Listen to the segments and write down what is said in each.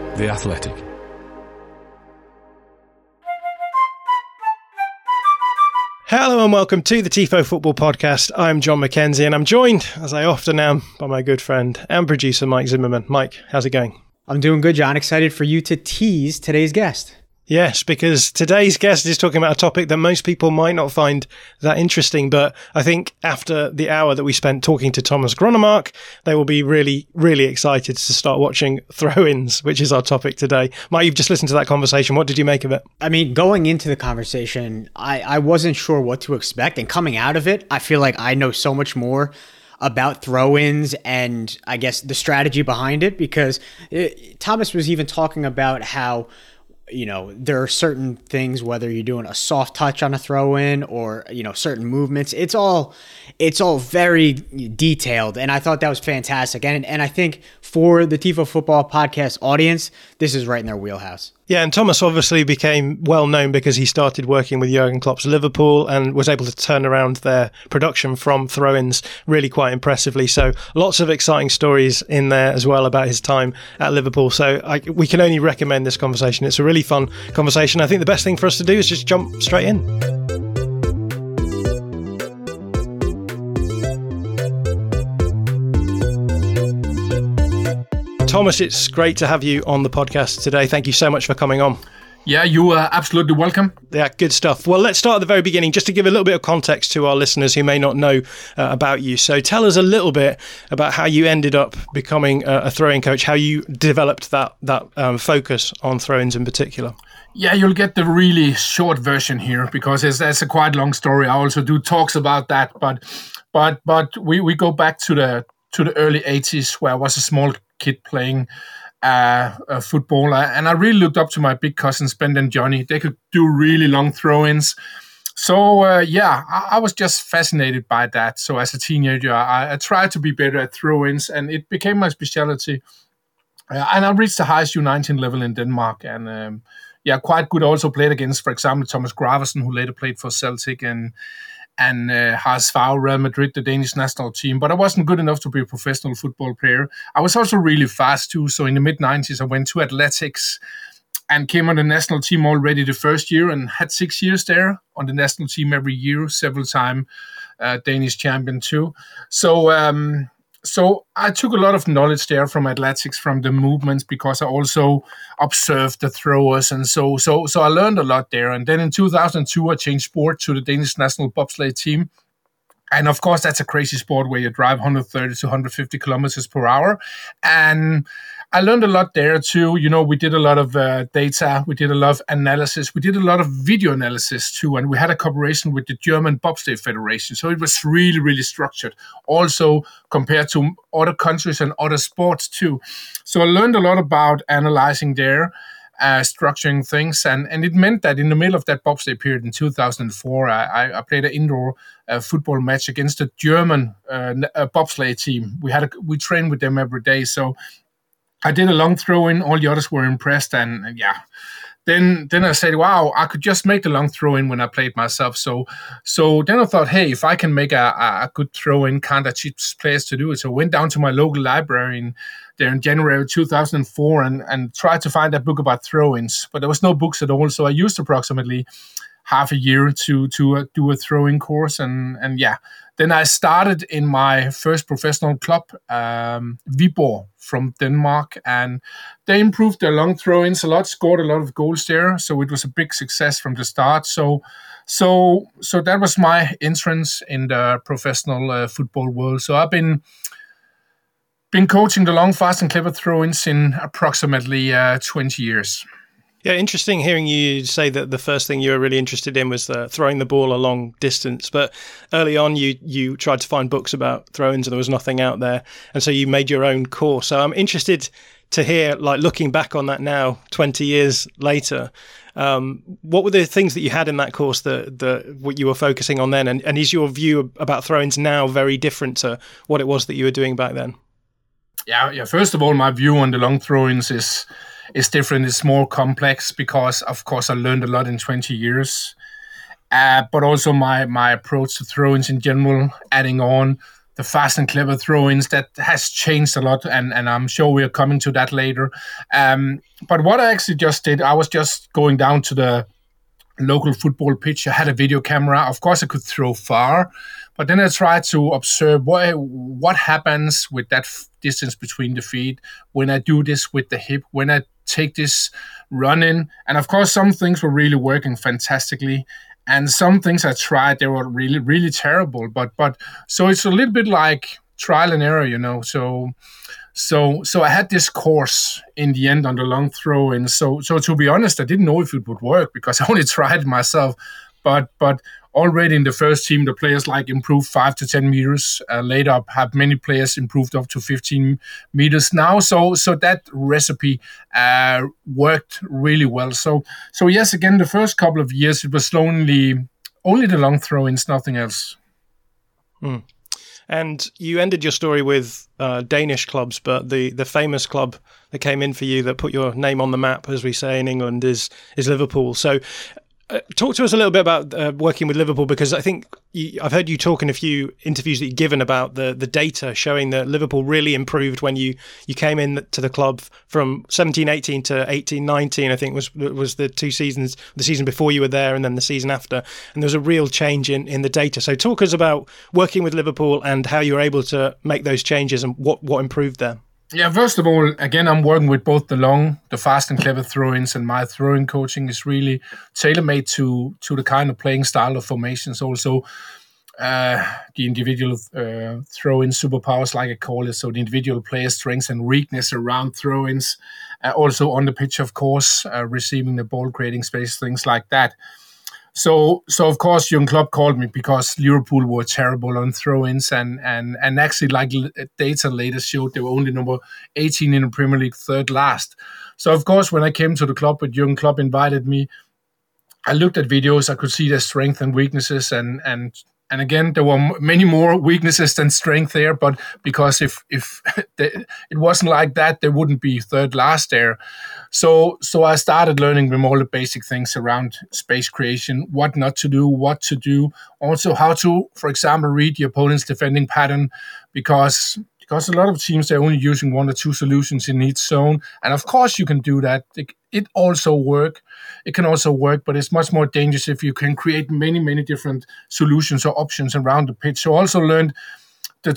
The Athletic. Hello and welcome to the TIFO Football Podcast. I'm John McKenzie and I'm joined, as I often am, by my good friend and producer Mike Zimmerman. Mike, how's it going? I'm doing good, John. Excited for you to tease today's guest. Yes, because today's guest is talking about a topic that most people might not find that interesting, but I think after the hour that we spent talking to Thomas Gronemark, they will be really, really excited to start watching throw-ins, which is our topic today. Mike, you've just listened to that conversation. What did you make of it? I mean, going into the conversation, I wasn't sure what to expect, and coming out of it, I feel like I know so much more about throw-ins and I guess the strategy behind it, because Thomas was even talking about how there are certain things, whether you're doing a soft touch on a throw-in or, certain movements, it's all very detailed. And I thought that was fantastic. And I think for the TIFO Football Podcast audience, this is right in their wheelhouse. Yeah, and Thomas obviously became well known because he started working with Jurgen Klopp's Liverpool and was able to turn around their production from throw-ins really quite impressively. So lots of exciting stories in there as well about his time at Liverpool. So we can only recommend this conversation. It's a really fun conversation. I think the best thing for us to do is just jump straight in. Thomas, it's great to have you on the podcast today. Thank you so much for coming on. Yeah, you are absolutely welcome. Yeah, good stuff. Well, let's start at the very beginning, just to give a little bit of context to our listeners who may not know about you. So tell us a little bit about how you ended up becoming a throwing coach, how you developed that focus on throw-ins in particular. Yeah, you'll get the really short version here because it's a quite long story. I also do talks about that, but we go back to the early 80s where I was a small kid playing football, and I really looked up to my big cousins Ben and Johnny. They could do really long throw-ins. So I was just fascinated by that. So as a teenager, I tried to be better at throw-ins, and it became my specialty. And I reached the highest U19 level in Denmark, and quite good. I also played against, for example, Thomas Gravesen, who later played for Celtic, and Haas Favre, Real Madrid, the Danish national team. But I wasn't good enough to be a professional football player. I was also really fast too. So in the mid-90s, I went to athletics and came on the national team already the first year and had 6 years there on the national team every year, several time Danish champion too. So I took a lot of knowledge there from athletics, from the movements, because I also observed the throwers, and so I learned a lot there. And then in 2002, I changed sport to the Danish national bobsleigh team. And of course, that's a crazy sport where you drive 130 to 150 kilometers per hour. And I learned a lot there too. We did a lot of data, we did a lot of analysis, we did a lot of video analysis too, and we had a cooperation with the German Bobsleigh Federation. So it was really, really structured, also compared to other countries and other sports too. So I learned a lot about analyzing there, structuring things, and it meant that in the middle of that bobsleigh period in 2004, I played an indoor football match against a German bobsleigh team. We trained with them every day, so I did a long throw-in. All the others were impressed, and Then I said, wow, I could just make the long throw-in when I played myself. So then I thought, hey, if I can make a good throw-in, can't I teach players to do it? So I went down to my local library there in January 2004 and tried to find a book about throw-ins, but there was no books at all. So I used approximately half a year to do a throwing course, and then I started in my first professional club, Viborg from Denmark, and they improved their long throw-ins a lot, scored a lot of goals there, so it was a big success from the start. So that was my entrance in the professional football world. So I've been coaching the long, fast, and clever throw-ins in approximately 20 years. Yeah, interesting hearing you say that the first thing you were really interested in was throwing the ball a long distance. But early on, you tried to find books about throw-ins and there was nothing out there. And so you made your own course. So I'm interested to hear, like, looking back on that now, 20 years later, what were the things that you had in that course that what you were focusing on then? And is your view about throw-ins now very different to what it was that you were doing back then? Yeah. First of all, my view on the long throw-ins is different. It's more complex because, of course, I learned a lot in 20 years. But also my approach to throw-ins in general, adding on fast and clever throw-ins. That has changed a lot, and I'm sure we are coming to that later. But what I actually just did, I was just going down to the local football pitch. I had a video camera. Of course, I could throw far, but then I tried to observe what happens with that distance between the feet when I do this with the hip, when I take this run in. And of course, some things were really working fantastically, and some things I tried, they were really, really terrible. But so it's a little bit like trial and error, So I had this course in the end on the long throw, and so to be honest, I didn't know if it would work because I only tried myself. But already in the first team, the players improved 5 to 10 meters. Later, have many players improved up to 15 meters now. So that recipe worked really well. So yes, again, the first couple of years it was only the long throw-ins, nothing else. Mm. And you ended your story with Danish clubs, but the famous club that came in for you that put your name on the map, as we say in England, is Liverpool. So talk to us a little bit about working with Liverpool, because I think I've heard you talk in a few interviews that you've given about the data showing that Liverpool really improved when you came in to the club from 17-18 to 18-19, I think was the 2 seasons, the season before you were there and then the season after. And there was a real change in the data. So talk us about working with Liverpool and how you were able to make those changes and what improved there. Yeah, first of all, again, I'm working with both the fast and clever throw-ins, and my throwing coaching is really tailor-made to the kind of playing style of formations. Also, the individual throw-in superpowers, like I call it, so the individual player strengths and weakness around throw-ins. Also on the pitch, of course, receiving the ball, creating space, things like that. So of course, Jurgen Klopp called me because Liverpool were terrible on throw-ins, and actually, data later showed they were only number 18 in the Premier League, third last. So of course, when I came to the club, with Jurgen Klopp invited me, I looked at videos, I could see their strengths and weaknesses, and again, there were many more weaknesses than strength there, but because if it wasn't like that, they wouldn't be third last there. So I started learning them all the basic things around space creation, what not to do, what to do, also how to, for example, read the opponent's defending pattern, because a lot of teams, they're only using 1 or 2 solutions in each zone. And of course you can do that. It can also work, but it's much more dangerous if you can create many, many different solutions or options around the pitch. So I also learned the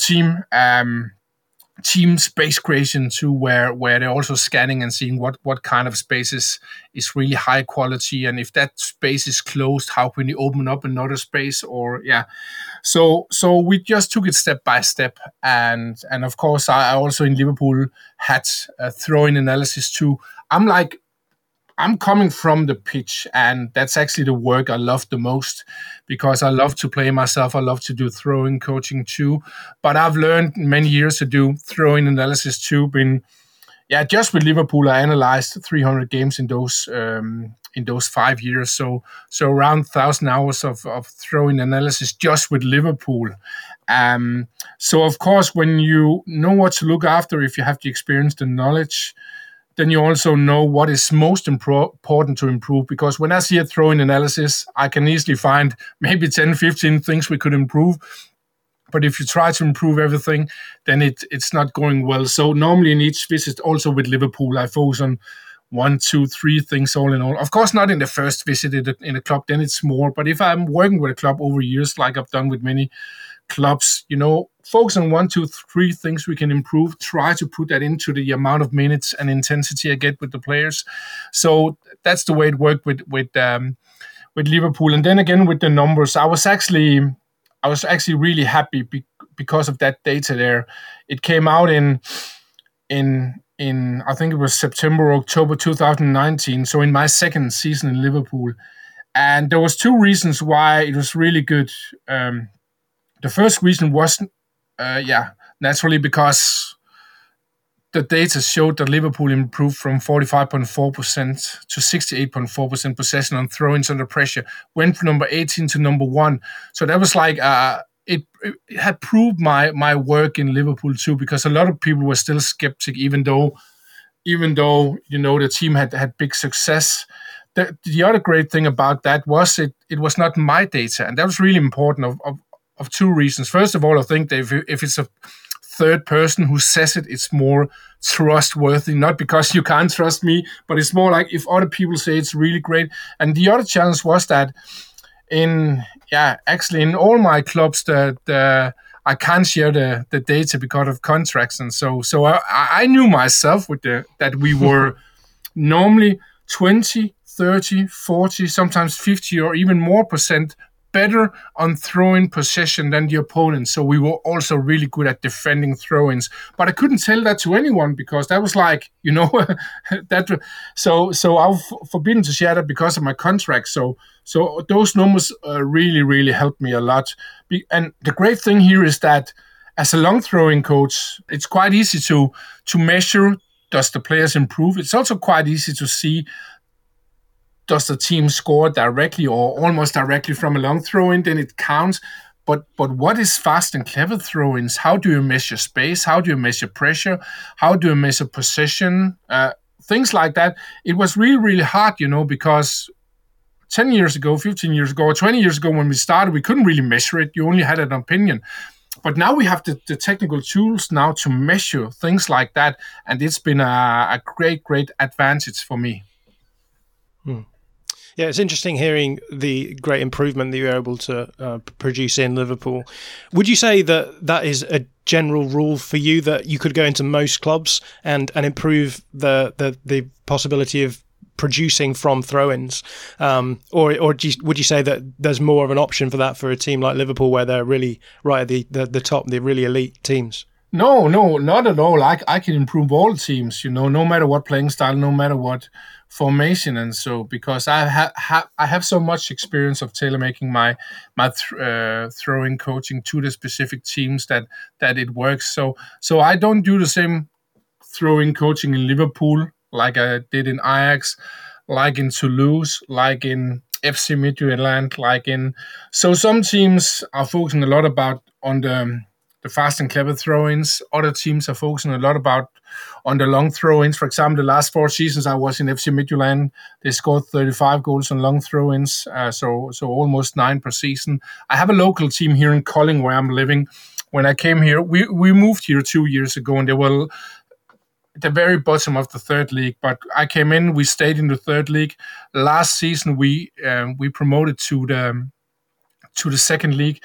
team space creation too, where they're also scanning and seeing what kind of spaces is really high quality, and if that space is closed, how can you open up another space? So we just took it step by step, and of course I also in Liverpool had a throw-in analysis too. I'm coming from the pitch, and that's actually the work I love the most, because I love to play myself. I love to do throwing coaching too, but I've learned many years to do throwing analysis too. Just with Liverpool, I analyzed 300 games in those 5 years. So around 1,000 hours of throwing analysis just with Liverpool. So of course, when you know what to look after, if you have the experience, the knowledge, then you also know what is most important to improve. Because when I see a throwing analysis, I can easily find maybe 10, 15 things we could improve. But if you try to improve everything, then it's not going well. So normally in each visit, also with Liverpool, I focus on 1, 2, 3 things all in all. Of course, not in the first visit in a club, then it's more. But if I'm working with a club over years, like I've done with many clubs, focus on 1, 2, 3 things we can improve. Try to put that into the amount of minutes and intensity I get with the players. So that's the way it worked with Liverpool. And then again with the numbers, I was actually really happy because of that data there. It came out in I think it was September or October 2019. So in my second season in Liverpool, and there was 2 reasons why it was really good. The first reason was, naturally because the data showed that Liverpool improved from 45.4% to 68.4% possession on throw-ins under pressure, went from number 18 to number 1. So that was it had proved my work in Liverpool too, because a lot of people were still skeptic, even though the team had big success. The other great thing about that was it was not my data, and that was really important of of two reasons. First of all, I think that if it's a third person who says it, it's more trustworthy, not because you can't trust me, but it's more like if other people say it's really great. And the other challenge was that in all my clubs, I can't share the data because of contracts. And so I knew myself that we were normally 20, 30, 40, sometimes 50 or even more percent better on throwing possession than the opponent. So we were also really good at defending throw-ins. But I couldn't tell that to anyone because that was like, that. So I was forbidden to share that because of my contract. So those numbers really, really helped me a lot. And the great thing here is that as a long throwing coach, it's quite easy to measure, does the players improve? It's also quite easy to see, does the team score directly or almost directly from a long throw-in? Then it counts. But what is fast and clever throw-ins? How do you measure space? How do you measure pressure? How do you measure position? Things like that. It was really, really hard, because 10 years ago, 15 years ago, or 20 years ago when we started, we couldn't really measure it. You only had an opinion. But now we have the technical tools now to measure things like that. And it's been a great, great advantage for me. Yeah, it's interesting hearing the great improvement that you were able to produce in Liverpool. Would you say that is a general rule for you, that you could go into most clubs and improve the possibility of producing from throw-ins, or would you say that there's more of an option for that for a team like Liverpool, where they're really right at the top, they're really elite teams? No, not at all. I can improve all teams, no matter what playing style, no matter what formation, and so because I have so much experience of tailor making my throwing coaching to the specific teams that it works. So I don't do the same throwing coaching in Liverpool like I did in Ajax, like in Toulouse, like in FC Midtjylland, so some teams are focusing a lot on the fast and clever throw-ins. Other teams are focusing a lot on the long throw-ins. For example, the last 4 seasons I was in FC Midtjylland, they scored 35 goals on long throw-ins, so almost 9 per season. I have a local team here in Kolding where I'm living. When I came here, we moved here 2 years ago, and they were at the very bottom of the third league. But I came in, we stayed in the third league. Last season we promoted to the second league.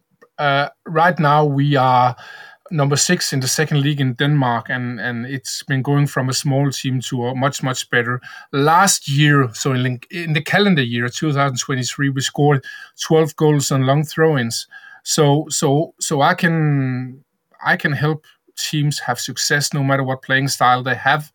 Right now we are number 6 in the second league in Denmark, and it's been going from a small team to a much, much better. Last year, so in the calendar year 2023, we scored 12 goals on long throw-ins. So I can help teams have success no matter what playing style they have.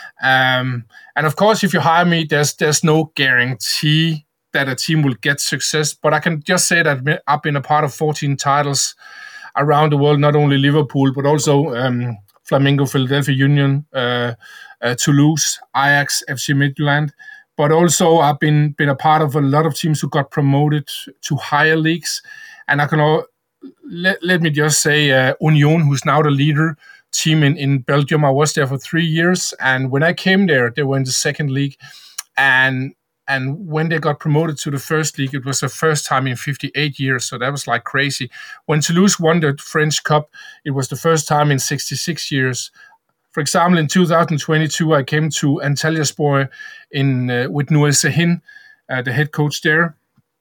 And of course, if you hire me, there's no guarantee that a team will get success, but I can just say that I've been a part of 14 titles around the world, not only Liverpool, but also Flamengo, Philadelphia Union, Toulouse, Ajax, FC Midtjylland. But also I've been a part of a lot of teams who got promoted to higher leagues. And I can let me just say Union, who's now the leader team in Belgium. I was there for 3 years, and when I came there, they were in the second league. And when they got promoted to the first league, it was the first time in 58 years. So that was like crazy. When Toulouse won the French Cup, it was the first time in 66 years. For example, in 2022, I came to Antalyaspor with Nour Sahin, the head coach there.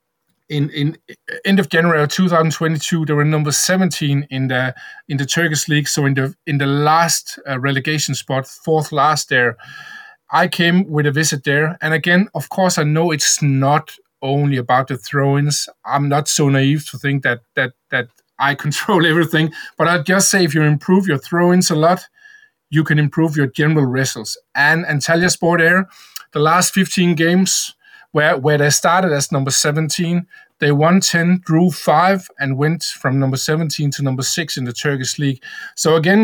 In end of January 2022, they were number 17 in the Turkish league. So in the last relegation spot, 4th last there. I came with a visit there. And again, of course, I know it's not only about the throw-ins. I'm not so naive to think that I control everything. But I'd just say if you improve your throw-ins a lot, you can improve your general results. And Antalyaspor there, the last 15 games where they started as number 17, they won 10, drew 5, and went from number 17 to number 6 in the Turkish league. So again,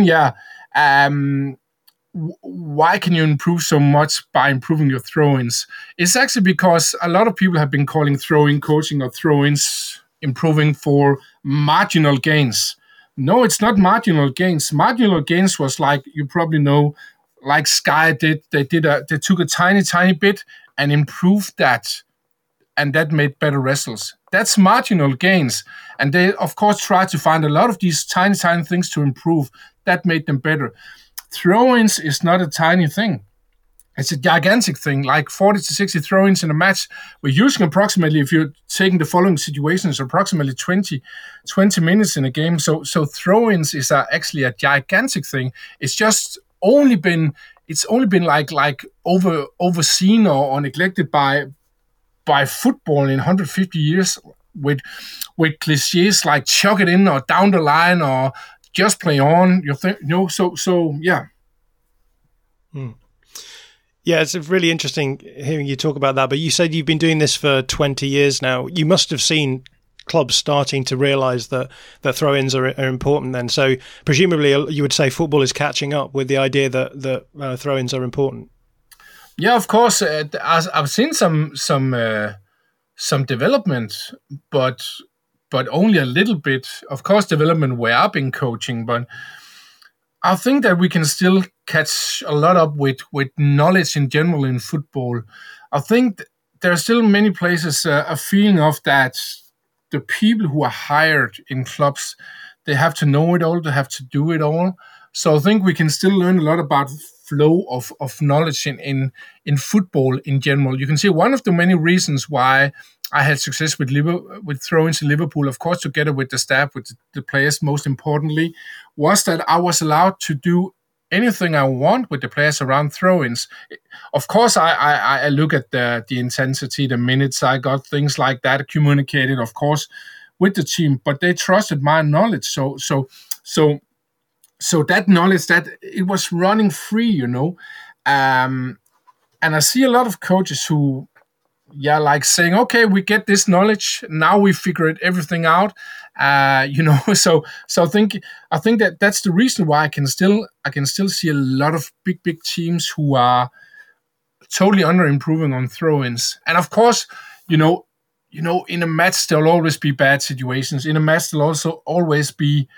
why can you improve so much by improving your throw-ins? It's actually because a lot of people have been calling throw-in coaching or throw-ins improving for marginal gains. No, it's not marginal gains. Marginal gains was, like you probably know, like Sky did. They took a tiny bit and improved that and that made better results. That's marginal gains. And they, of course, try to find a lot of these tiny things to improve. That made them better. Throw-ins is not a tiny thing. It's a gigantic thing, like 40 to 60 throw-ins in a match. We're using approximately, if you're taking the following situations, approximately 20 minutes in a game. So throw-ins is actually a gigantic thing. It's only been like overseen or neglected by football in 150 years with cliches like chuck it in or down the line or just play on. Yeah. Yeah, it's really interesting hearing you talk about that. But you said you've been doing this for 20 years now. You must have seen clubs starting to realise that throw-ins are important then. So presumably you would say football is catching up with the idea that throw-ins are important. Yeah, of course. I've seen some development, but only a little bit. Of course, development where I've been coaching, but I think that we can still catch a lot up with knowledge in general in football. I think there are still many places a feeling of that the people who are hired in clubs, they have to know it all, they have to do it all. So I think we can still learn a lot about flow of knowledge in football in general. You can see one of the many reasons why I had success with throw-ins in Liverpool, of course, together with the staff, with the players, most importantly, was that I was allowed to do anything I want with the players around throw-ins. Of course, I look at the intensity, the minutes I got, things like that, communicated, of course, with the team, but they trusted my knowledge. So that knowledge, that it was running free, and I see a lot of coaches who, like saying, okay, we get this knowledge, now we figured everything out, So I think that's the reason why I can still see a lot of big teams who are totally under improving on throw-ins. And of course, in a match there'll always be bad situations. In a match there'll also always be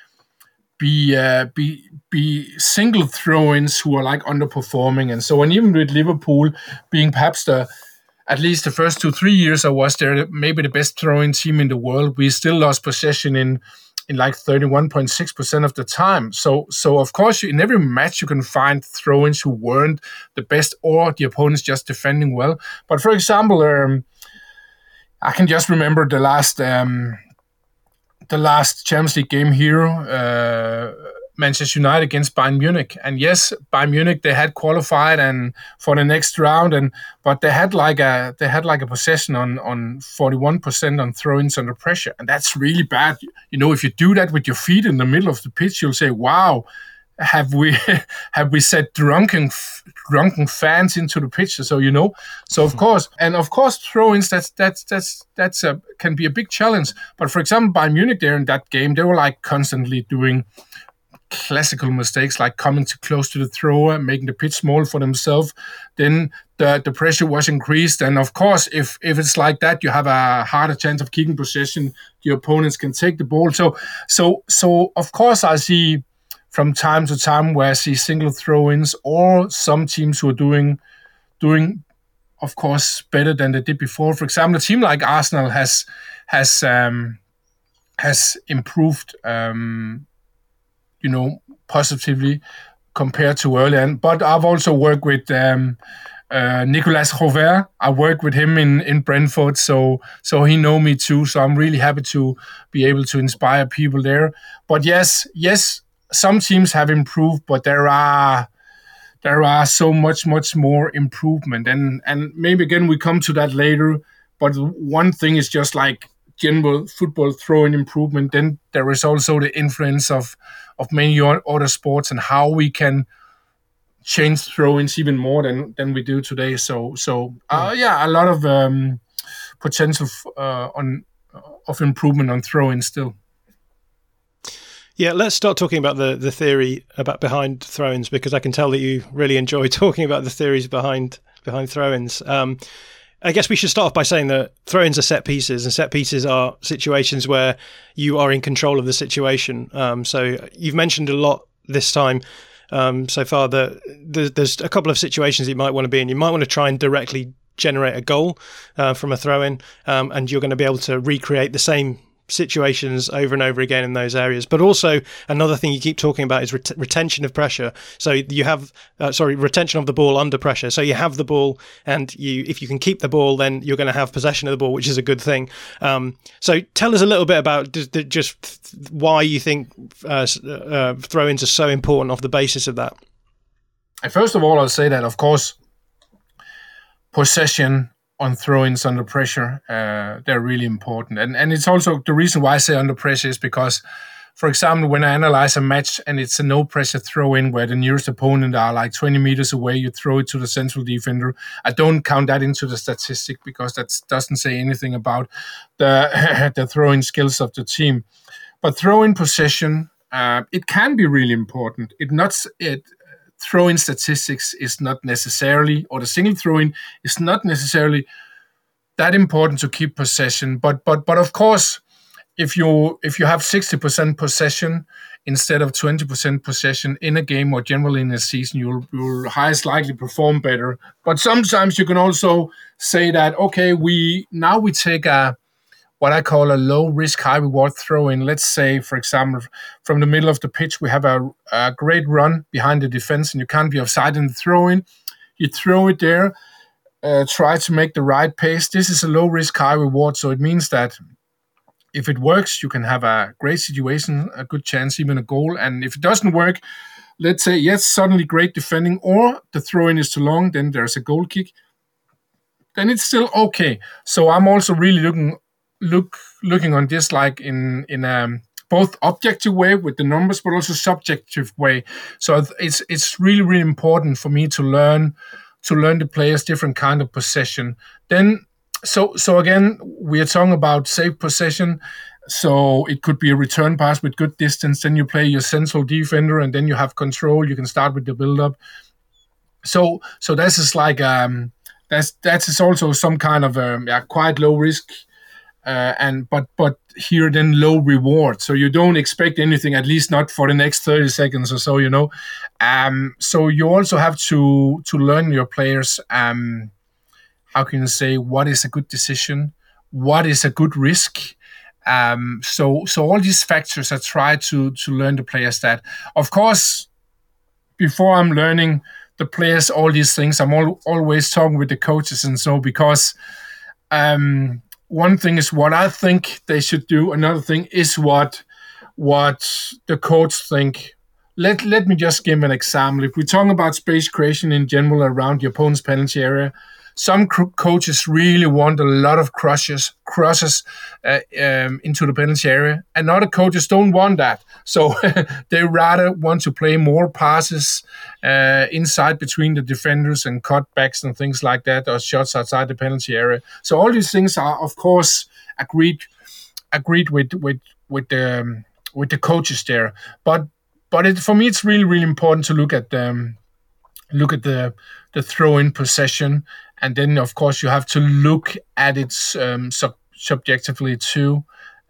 single throw-ins who are like underperforming and so on. Even with Liverpool being perhaps at least the first 2-3 years I was there, maybe the best throwing team in the world, we still lost possession in like 31.6% of the time. So of course, in every match you can find throw-ins who weren't the best or the opponents just defending well. But for example, I can just remember the last Champions League game here, Manchester United against Bayern Munich. And yes, Bayern Munich, they had qualified and for the next round, but they had like a possession on 41% on throw-ins under pressure, and that's really bad. If you do that with your feet in the middle of the pitch, you'll say, "Wow, have we set drunken fans into the pitch?" So so of course throw-ins that's can be a big challenge. But for example, Bayern Munich there in that game, they were like constantly doing classical mistakes like coming too close to the thrower, making the pitch small for themselves. Then the pressure was increased, and of course, if it's like that, you have a harder chance of keeping possession. Your opponents can take the ball. So of course, I see from time to time where I see single throw-ins or some teams who are doing, of course, better than they did before. For example, a team like Arsenal has improved. Positively compared to earlier. But I've also worked with Nicolas Rovert. I worked with him in Brentford, so he know me too. So I'm really happy to be able to inspire people there. But yes, some teams have improved, but there are so much more improvement. And maybe again we come to that later. But one thing is just like general football throwing improvement. Then there is also the influence of many other sports and how we can change throw-ins even more than we do today. So a lot of potential of improvement on throw-ins still. Yeah, let's start talking about the theory behind throw-ins, because I can tell that you really enjoy talking about the theories behind throw-ins. I guess we should start off by saying that throw-ins are set pieces, and set pieces are situations where you are in control of the situation. So you've mentioned a lot this time so far that there's a couple of situations you might want to be in. You might want to try and directly generate a goal from a throw-in, and you're going to be able to recreate the same situations over and over again in those areas. But also another thing you keep talking about is retention of pressure. So you have retention of the ball under pressure. So you have the ball, and if you can keep the ball, then you're going to have possession of the ball, which is a good thing. So tell us a little bit about just why you think throw-ins are so important off the basis of that. First of all, I'll say that, of course, possession on throw-ins under pressure, they're really important. And it's also the reason why I say under pressure is because, for example, when I analyze a match and it's a no-pressure throw-in where the nearest opponent are like 20 meters away, you throw it to the central defender. I don't count that into the statistic because that doesn't say anything about the throw-in skills of the team. But throw-in possession, it can be really important. Throw-in statistics is not necessarily, or the single throw-in is not necessarily that important to keep possession. But of course, if you have 60% possession instead of 20% possession in a game or generally in a season, you'll highest likely perform better. But sometimes you can also say that, okay, we take what I call a low risk, high reward throw in. Let's say, for example, from the middle of the pitch, we have a great run behind the defense and you can't be offside in the throw in. You throw it there, try to make the right pace. This is a low risk, high reward. So it means that if it works, you can have a great situation, a good chance, even a goal. And if it doesn't work, let's say, yes, suddenly great defending or the throw in is too long, then there's a goal kick. Then it's still okay. So I'm also really looking on this like in both objective way with the numbers, but also subjective way. So it's really, really important for me to learn the players' different kind of possession. Then so again, we are talking about safe possession. So it could be a return pass with good distance. Then you play your central defender, and then you have control. You can start with the build-up. So this is like that is also some kind of quite low risk. But here then low reward, so you don't expect anything, at least not for the next 30 seconds or so, so you also have to learn your players, how can you say, what is a good decision, what is a good risk, so all these factors I try to learn the players that. Of course, before I'm learning the players all these things, I'm always talking with the coaches and so, because one thing is what I think they should do. Another thing is what the coach think. Let me just give an example. If we talk about space creation in general around the opponent's penalty area, some coaches really want a lot of crosses into the penalty area, and other coaches don't want that. So they rather want to play more passes inside between the defenders and cutbacks and things like that, or shots outside the penalty area. So all these things are, of course, agreed with the coaches there. But for me, it's really, really important to look at the throw-in possession. And then, of course, you have to look at it subjectively too.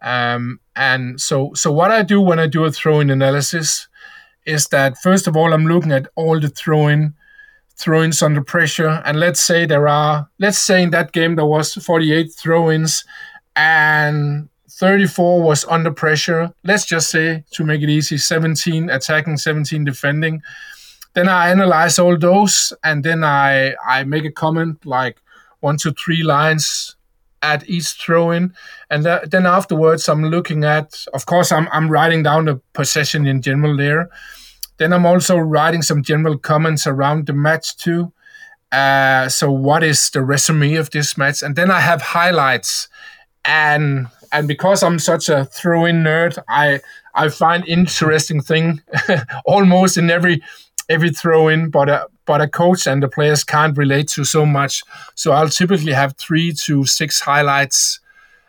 And so what I do when I do a throw-in analysis is that, first of all, I'm looking at all the throw-ins under pressure. And let's say in that game there was 48 throw-ins and 34 was under pressure. Let's just say, to make it easy, 17 attacking, 17 defending. Then I analyze all those, and then I make a comment like 1 to 3 lines at each throw-in, and then afterwards I'm looking at. Of course, I'm writing down the possession in general there. Then I'm also writing some general comments around the match too. So what is the resume of this match? And then I have highlights, and because I'm such a throw-in nerd, I find interesting thing almost in every throw-in, but a coach and the players can't relate to so much. So I'll typically have 3 to 6 highlights,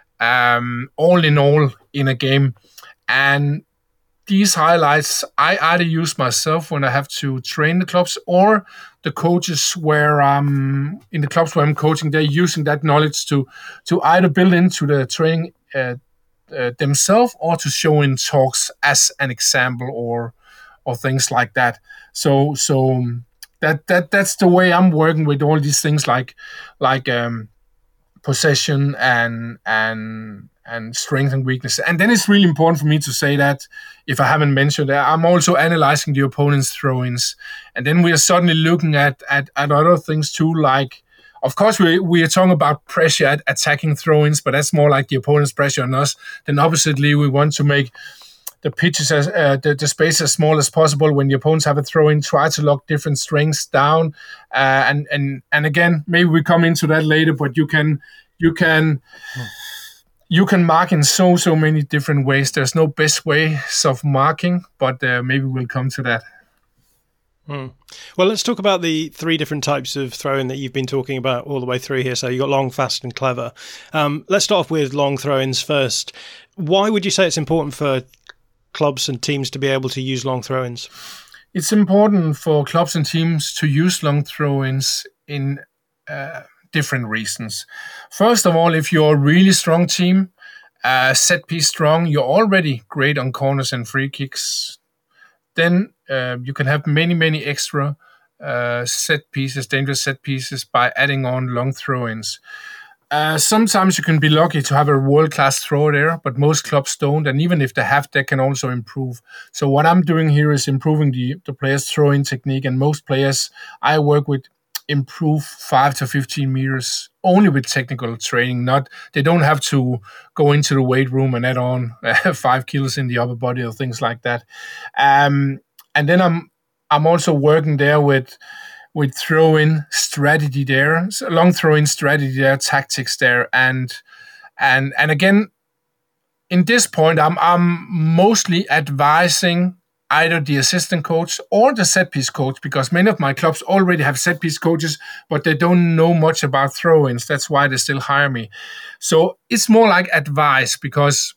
all in all, in a game. And these highlights I either use myself when I have to train the clubs, or the coaches in the clubs where I'm coaching, they're using that knowledge to either build into the training themselves, or to show in talks as an example, or things like that. So that's the way I'm working with all these things like possession and strength and weakness. And then it's really important for me to say that, if I haven't mentioned that, I'm also analyzing the opponent's throw-ins. And then we are suddenly looking at other things too, like, of course, we are talking about pressure at attacking throw-ins, but that's more like the opponent's pressure on us. Then oppositely, we want to make the pitches as the space as small as possible. When the opponents have a throw-in, try to lock different strengths down. And again, maybe we come into that later, but you can mark in so many different ways. There's no best ways of marking, but maybe we'll come to that. Well, let's talk about the 3 different types of throw-in that you've been talking about all the way through here. So you got long, fast, and clever. Let's start off with long throw-ins first. Why would you say it's important for clubs and teams to be able to use long throw-ins? It's important for clubs and teams to use long throw-ins in different reasons. First of all, if you're a really strong team, set piece strong, you're already great on corners and free kicks, then you can have many extra set pieces, dangerous set pieces, by adding on long throw-ins. Sometimes you can be lucky to have a world-class thrower there, but most clubs don't. And even if they have, they can also improve. So what I'm doing here is improving the players' throw-in technique. And most players I work with improve 5 to 15 meters only with technical training. They don't have to go into the weight room and add on 5 kilos in the upper body or things like that. And then I'm also working there with throw-in strategy there, so long throw-in strategy there, tactics there, and again, in this point, I'm mostly advising either the assistant coach or the set-piece coach, because many of my clubs already have set-piece coaches, but they don't know much about throw-ins. That's why they still hire me. So it's more like advice, because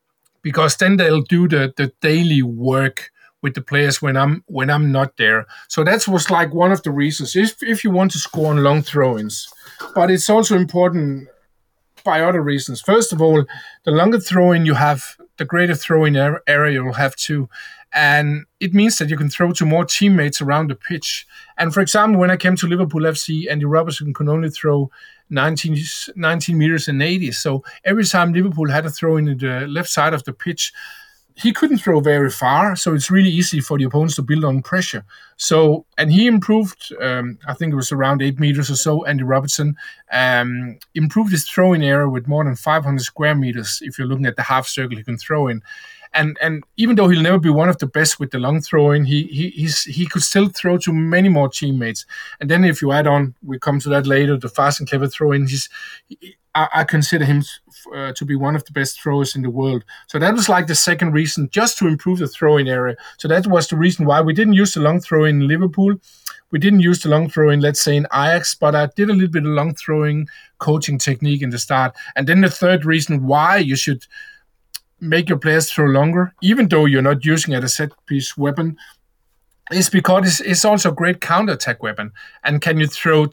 then they'll do the daily work with the players when I'm not there. So that was like one of the reasons, if you want to score on long throw-ins. But it's also important by other reasons. First of all, the longer throw-in you have, the greater throw-in area you'll have too. And it means that you can throw to more teammates around the pitch. And for example, when I came to Liverpool FC, Andy Robertson could only throw 19 meters and 80. So every time Liverpool had a throw in the left side of the pitch, he couldn't throw very far, so it's really easy for the opponents to build on pressure. So, and he improved, I think it was around 8 meters or so, Andy Robertson, improved his throwing area with more than 500 square meters, if you're looking at the half circle he can throw in. And even though he'll never be one of the best with the long throwing, he could still throw to many more teammates. And then if you add on, we come to that later, the fast and clever throwing, I consider him to be one of the best throwers in the world. So that was like the second reason, just to improve the throwing area. So that was the reason why we didn't use the long throwing in Liverpool. We didn't use the long throwing, let's say, in Ajax, but I did a little bit of long throwing coaching technique in the start. And then the third reason why you should make your players throw longer, even though you're not using it as a set-piece weapon, is because it's also a great counter-attack weapon. And can you throw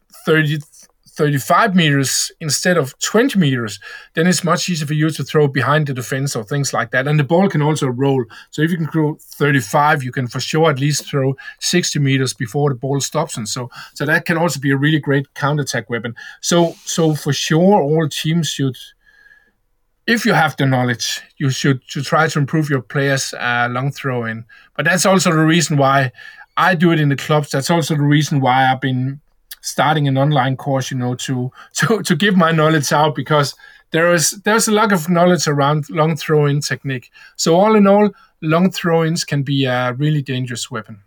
35 meters instead of 20 meters, then it's much easier for you to throw behind the defense or things like that. And the ball can also roll. So if you can throw 35, you can for sure at least throw 60 meters before the ball stops. And so that can also be a really great counter-attack weapon. So for sure, all teams should, if you have the knowledge, you should try to improve your players' long throwing. But that's also the reason why I do it in the clubs. That's also the reason why I've been starting an online course, to give my knowledge out, because there's a lot of knowledge around long throwing technique. So all in all, long throw-ins can be a really dangerous weapon.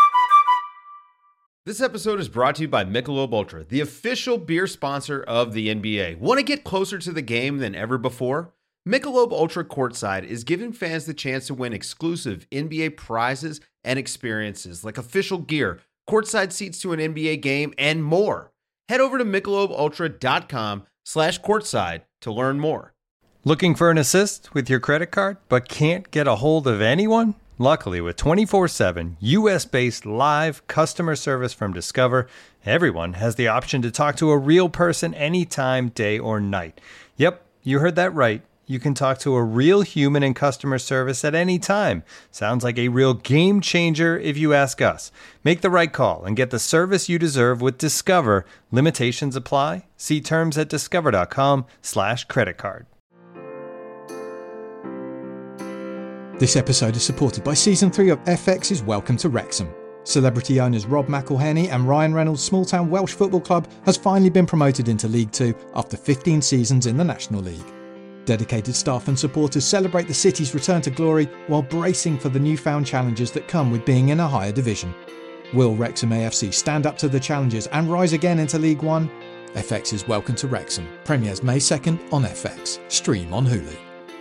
This episode is brought to you by Michelob Ultra, the official beer sponsor of the NBA. Want to get closer to the game than ever before? Michelob Ultra Courtside is giving fans the chance to win exclusive NBA prizes and experiences like official gear, courtside seats to an NBA game, and more. Head over to MichelobUltra.com/courtside to learn more. Looking for an assist with your credit card but can't get a hold of anyone? Luckily, with 24/7 US-based live customer service from Discover, everyone has the option to talk to a real person anytime, day or night. Yep, you heard that right. You can talk to a real human in customer service at any time. Sounds like a real game changer if you ask us. Make the right call and get the service you deserve with Discover. Limitations apply. See terms at discover.com/creditcard. This episode is supported by Season 3 of FX's Welcome to Wrexham. Celebrity owners Rob McElhenney and Ryan Reynolds' small-town Welsh football club has finally been promoted into League 2 after 15 seasons in the National League. Dedicated staff and supporters celebrate the city's return to glory while bracing for the newfound challenges that come with being in a higher division. Will Wrexham AFC stand up to the challenges and rise again into League 1? FX's Welcome to Wrexham premieres May 2nd on FX. Stream on Hulu.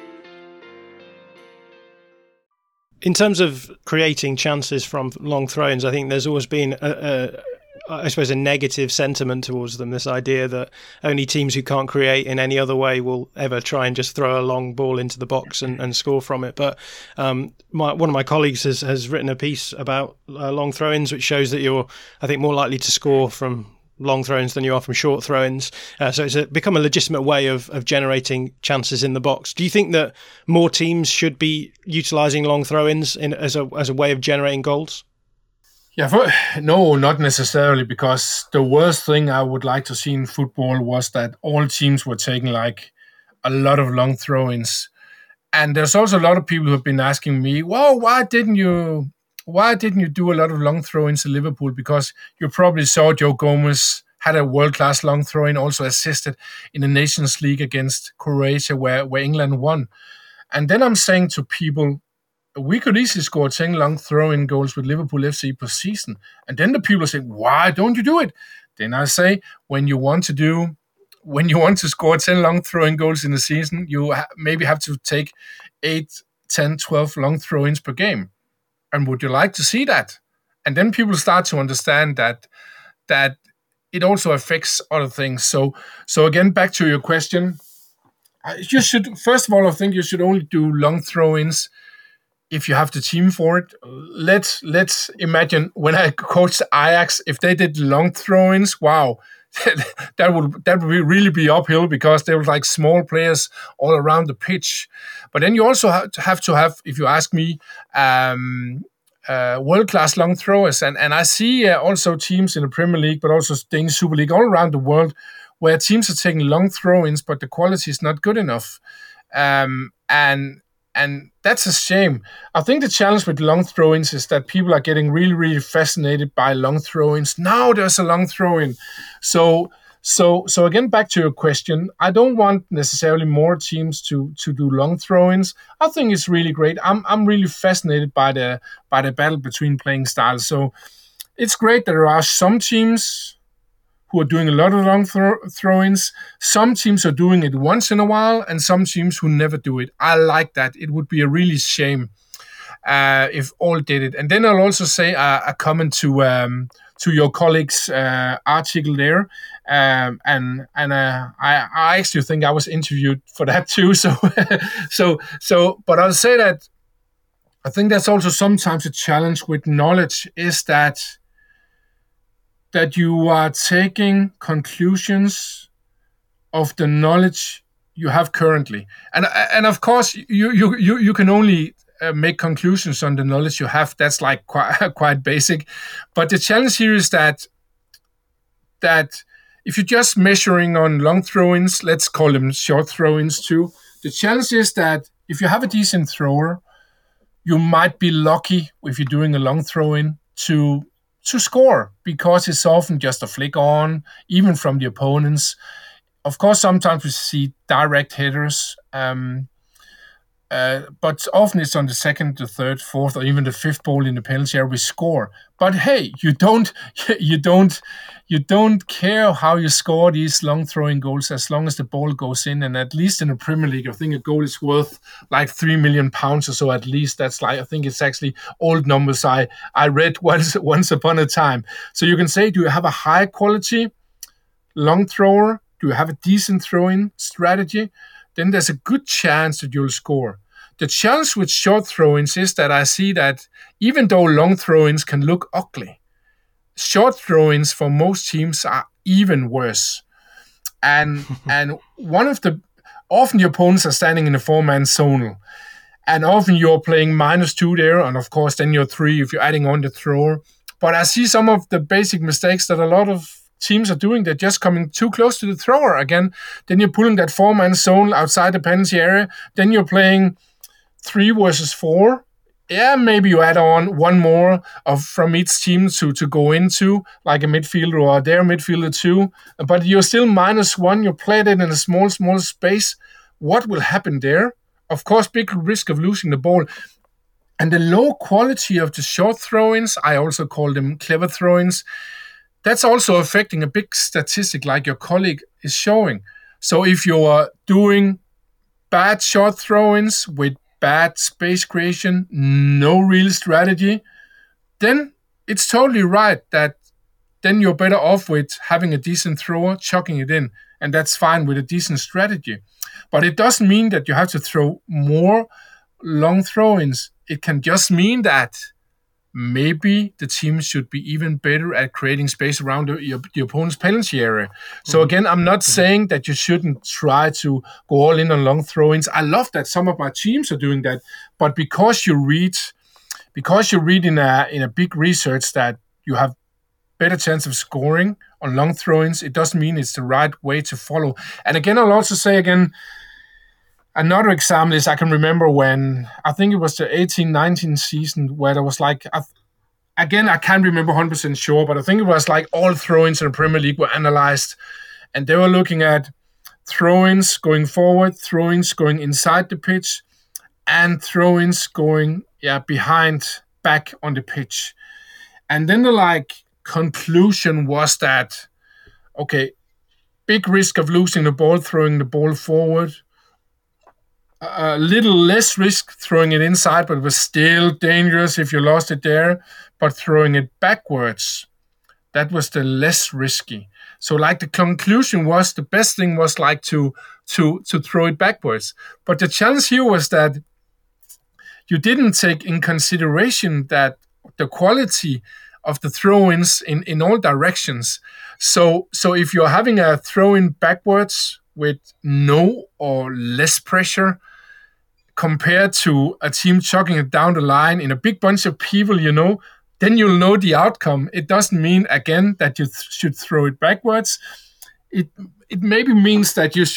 In terms of creating chances from long throw-ins, I think there's always been I suppose a negative sentiment towards them, this idea that only teams who can't create in any other way will ever try and just throw a long ball into the box and score from it. But one of my colleagues has written a piece about long throw-ins, which shows that you're, I think, more likely to score from long throw-ins than you are from short throw-ins. So it's become a legitimate way of generating chances in the box. Do you think that more teams should be utilising long throw-ins as a way of generating goals? Yeah, no, not necessarily, because the worst thing I would like to see in football was that all teams were taking like a lot of long throw-ins. And there's also a lot of people who have been asking me, well, why didn't you do a lot of long throw-ins in Liverpool? Because you probably saw Joe Gomez had a world-class long throw-in, also assisted in the Nations League against Croatia, where England won. And then I'm saying to people, we could easily score 10 long throw-in goals with Liverpool FC per season. And then the people say, why don't you do it? Then I say, when you want to score 10 long throw-in goals in a season, you maybe have to take 8, 10, 12 long throw-ins per game. And would you like to see that? And then people start to understand that it also affects other things. So again, back to your question, you should, first of all, I think you should only do long throw-ins if you have the team for it. Let's imagine when I coached Ajax, if they did long throw-ins, wow, that would really be uphill, because there were like small players all around the pitch. But then you also have to have, if you ask me, world-class long throwers. And I see also teams in the Premier League, but also Danish Super League all around the world, where teams are taking long throw-ins, but the quality is not good enough. And that's a shame. I think the challenge with long throw-ins is that people are getting really, really fascinated by long throw-ins. Now there's a long throw-in. So again, back to your question, I don't want necessarily more teams to do long throw-ins. I think it's really great. I'm really fascinated by the battle between playing styles. So it's great that there are some teams who are doing a lot of long throw-ins. Some teams are doing it once in a while, and some teams who never do it. I like that. It would be a really shame if all did it. And then I'll also say a comment to your colleague's article there. I actually think I was interviewed for that too. But I'll say that I think that's also sometimes a challenge with knowledge, is that you are taking conclusions of the knowledge you have currently, and of course you can only make conclusions on the knowledge you have. That's like quite basic, but the challenge here is that if you're just measuring on long throw-ins, let's call them short throw-ins too. The challenge is that if you have a decent thrower, you might be lucky if you're doing a long throw-in to score, because it's often just a flick on, even from the opponents. Of course, sometimes we see direct headers, but often it's on the second, the third, fourth, or even the fifth ball in the penalty area we score. But hey, you don't care how you score these long throwing goals as long as the ball goes in. And at least in the Premier League, I think a goal is worth like £3 million or so. At least that's like, I think it's actually old numbers I read once upon a time. So you can say, do you have a high quality long thrower? Do you have a decent throwing strategy? Then there's a good chance that you'll score. The challenge with short throw-ins is that I see that even though long throw-ins can look ugly, short throw-ins for most teams are even worse. And one of the often the opponents are standing in a 4-man zone. And often you're playing -2 there, and of course then you're 3 if you're adding on the thrower. But I see some of the basic mistakes that a lot of teams are doing. They're just coming too close to the thrower again. Then you're pulling that 4-man zone outside the penalty area. Then you're playing 3 versus 4. Yeah, maybe you add on one more from each team to go into, like a midfielder or their midfielder too. But you're still -1. You played it in a small space. What will happen there? Of course, big risk of losing the ball. And the low quality of the short throw-ins, I also call them clever throw-ins, that's also affecting a big statistic like your colleague is showing. So if you're doing bad short throw-ins with bad space creation, no real strategy, then it's totally right that then you're better off with having a decent thrower, chucking it in. And that's fine with a decent strategy. But it doesn't mean that you have to throw more long throw-ins. It can just mean that maybe the team should be even better at creating space around the opponent's penalty area. So again, I'm not saying that you shouldn't try to go all in on long throw-ins. I love that some of my teams are doing that, but because you read in a big research that you have better chance of scoring on long throw-ins, it doesn't mean it's the right way to follow. And again, I'll also say another example is I can remember when, I think it was the 18-19 season, where there was like, again, I can't remember 100% sure, but I think it was like all throw-ins in the Premier League were analyzed, and they were looking at throw-ins going forward, throw-ins going inside the pitch, and throw-ins going back on the pitch. And then the conclusion was that, okay, big risk of losing the ball, throwing the ball forward, a little less risk throwing it inside, but it was still dangerous if you lost it there. But throwing it backwards, that was the less risky. So the conclusion was the best thing was to throw it backwards. But the challenge here was that you didn't take in consideration that the quality of the throw-ins in all directions. So if you're having a throw-in backwards with no or less pressure, compared to a team chucking it down the line in a big bunch of people, then you'll know the outcome. It doesn't mean, again, that you should throw it backwards. It maybe means that you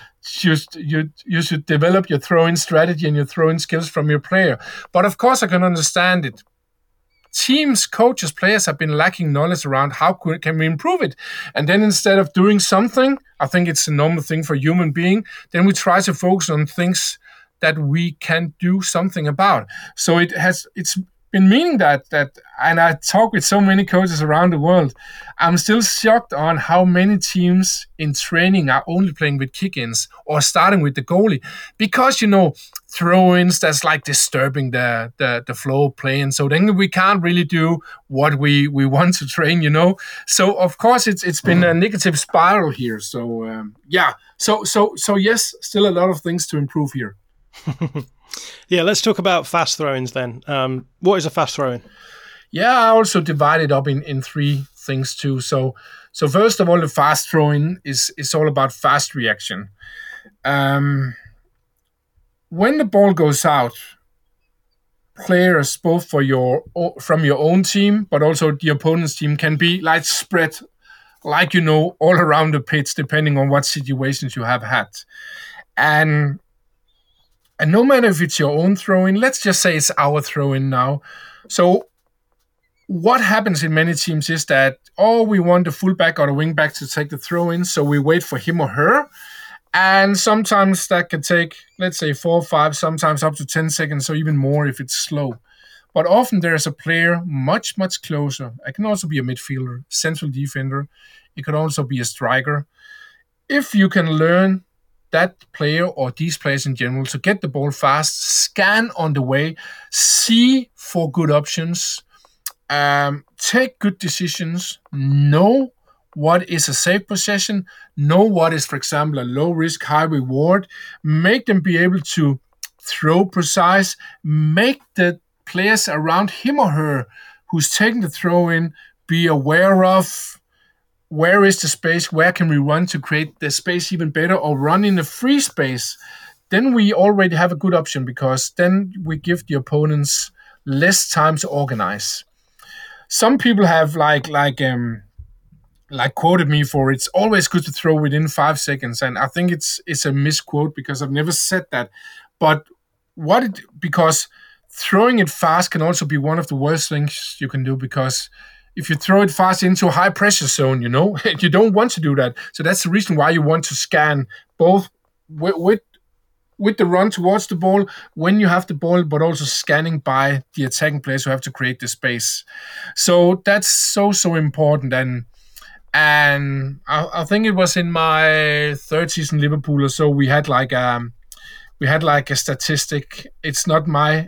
should develop your throw-in strategy and your throw-in skills from your player. But of course, I can understand it. Teams, coaches, players have been lacking knowledge around how can we improve it. And then instead of doing something, I think it's a normal thing for a human being, then we try to focus on things that we can do something about. So it's been meaning that, and I talk with so many coaches around the world, I'm still shocked on how many teams in training are only playing with kick-ins or starting with the goalie. Because, throw-ins, that's disturbing the flow of play. And so then we can't really do what we want to train, So, of course, it's been a negative spiral here. So, So yes, still a lot of things to improve here. Yeah, let's talk about fast throw-ins then. What is a fast throw-in? Yeah, I also divide it up in 3 things too. So first of all, the fast throw-in is all about fast reaction. When the ball goes out, players both from your own team, but also the opponent's team can be spread all around the pitch, depending on what situations you have had. And no matter if it's your own throw-in, let's just say it's our throw-in now. So what happens in many teams is that, we want the fullback or the wingback to take the throw-in, so we wait for him or her. And sometimes that can take, let's say, 4 or 5, sometimes up to 10 seconds, or even more if it's slow. But often there's a player much, much closer. It can also be a midfielder, central defender. It could also be a striker. If you can learn that player or these players in general to get the ball fast, scan on the way, see for good options, take good decisions, know what is a safe possession, know what is, for example, a low risk, high reward, make them be able to throw precise, make the players around him or her who's taking the throw in be aware of where is the space? Where can we run to create the space even better, or run in the free space? Then we already have a good option, because then we give the opponents less time to organize. Some people have like quoted me for, it's always good to throw within 5 seconds, and I think it's a misquote, because I've never said that. But because throwing it fast can also be one of the worst things you can do, because if you throw it fast into a high pressure zone, you don't want to do that. So that's the reason why you want to scan both with the run towards the ball when you have the ball, but also scanning by the attacking players who have to create the space. So that's so important. And I think it was in my third season Liverpool or so, we had like a statistic. It's not my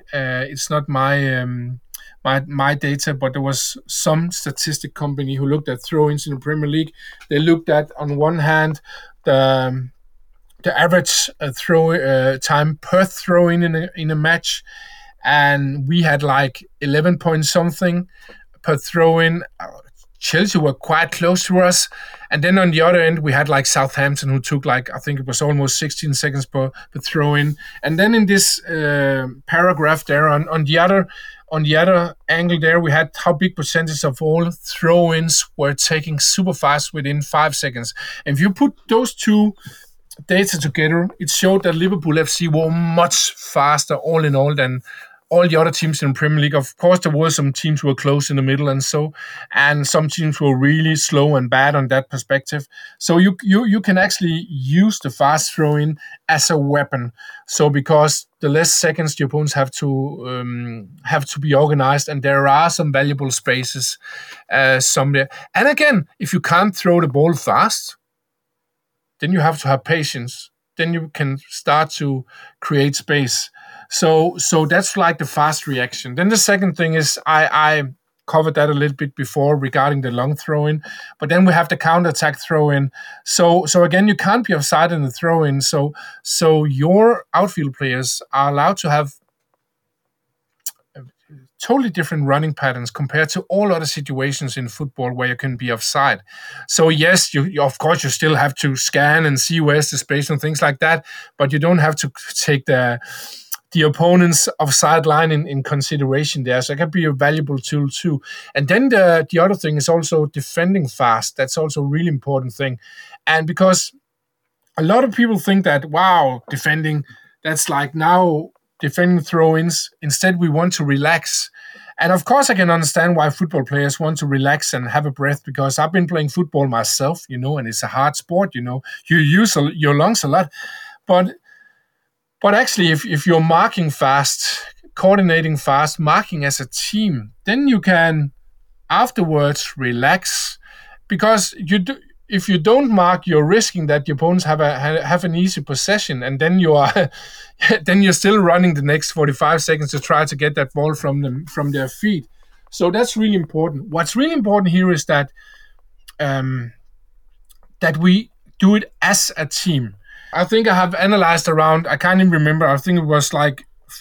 data, but there was some statistic company who looked at throw-ins in the Premier League. They looked at, on one hand, the average throw time per throw-in in a match, and we had like 11 point something per throw-in. Chelsea were quite close to us. And then on the other end, we had like Southampton, who took like, I think it was almost 16 seconds per throw-in. And then in this paragraph there, on the other angle there, we had how big percentage of all throw-ins were taking super fast within 5 seconds. And if you put those two data together, it showed that Liverpool FC were much faster all in all than all the other teams in the Premier League. Of course, there were some teams who were close in the middle, and some teams were really slow and bad on that perspective. So you can actually use the fast throw-in as a weapon. So because the less seconds the opponents have to be organized, and there are some valuable spaces somewhere. And again, if you can't throw the ball fast, then you have to have patience. Then you can start to create space. So that's like the fast reaction. Then the second thing is, I covered that a little bit before regarding the long throw-in, but then we have the counter-attack throw-in. So again, you can't be offside in the throw-in. So your outfield players are allowed to have totally different running patterns compared to all other situations in football where you can be offside. So yes, you of course you still have to scan and see where's the space and things like that, but you don't have to take the opponent's offside line in consideration there. So it can be a valuable tool too. And then the other thing is also defending fast. That's also a really important thing. And because a lot of people think that, wow, defending, that's like now defending throw-ins. Instead, we want to relax. And of course, I can understand why football players want to relax and have a breath, because I've been playing football myself, and it's a hard sport, you use your lungs a lot. But actually, if you're marking fast, coordinating fast, marking as a team, then you can afterwards relax, because if you don't mark, you're risking that the opponents have an easy possession, and then you're still running the next 45 seconds to try to get that ball from their feet. So that's really important. What's really important here is that that we do it as a team. I think I have analyzed around, I can't even remember, I think it was like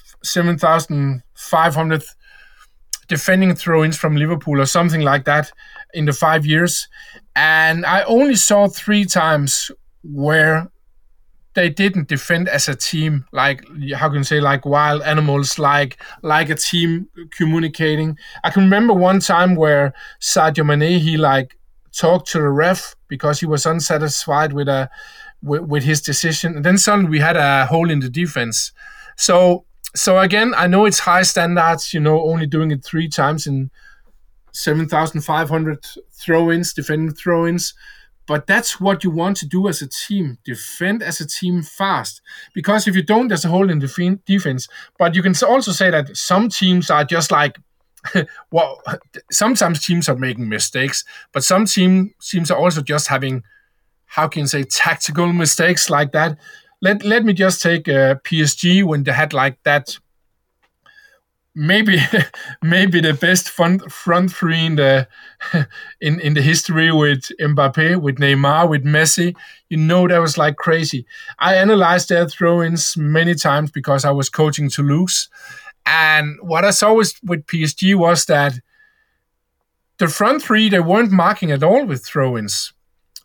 7,500 defending throw-ins from Liverpool or something like that in the 5 years. And I only saw 3 times where they didn't defend as a team, like, how can you say, like wild animals, like a team communicating. I can remember one time where Sadio Mane, he like talked to the ref because he was unsatisfied with his decision, and then suddenly we had a hole in the defense. So again, I know it's high standards, only doing it 3 times in 7,500 throw-ins, defending throw-ins, but that's what you want to do as a team. Defend as a team fast, because if you don't, there's a hole in the defense. But you can also say that some teams are just like, well, sometimes teams are making mistakes, but some teams are also just having, how can you say, tactical mistakes like that. Let me just take PSG when they had like that, maybe the best front three in the history, with Mbappe, with Neymar, with Messi. That was like crazy. I analyzed their throw-ins many times because I was coaching Toulouse, and what I saw with PSG was that the front three, they weren't marking at all with throw-ins.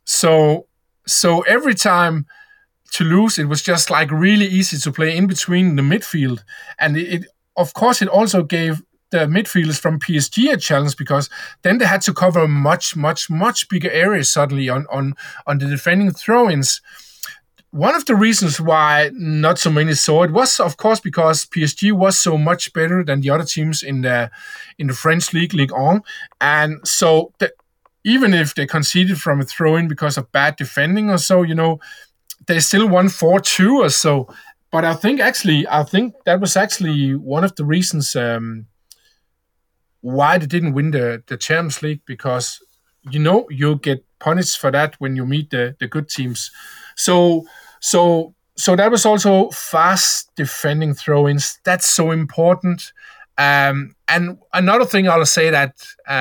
So every time Toulouse, it was just like really easy to play in between the midfield. And it of course, it also gave the midfielders from PSG a challenge, because then they had to cover much bigger areas suddenly on the defending throw-ins. One of the reasons why not so many saw it was, of course, because PSG was so much better than the other teams in the French league, Ligue 1. And so even if they conceded from a throw-in because of bad defending or so, they still won 4-2 or so. But I think that was actually one of the reasons why they didn't win the Champions League, because you get punished for that when you meet the good teams. So that was also fast defending throw-ins. That's so important. And another thing I'll say that,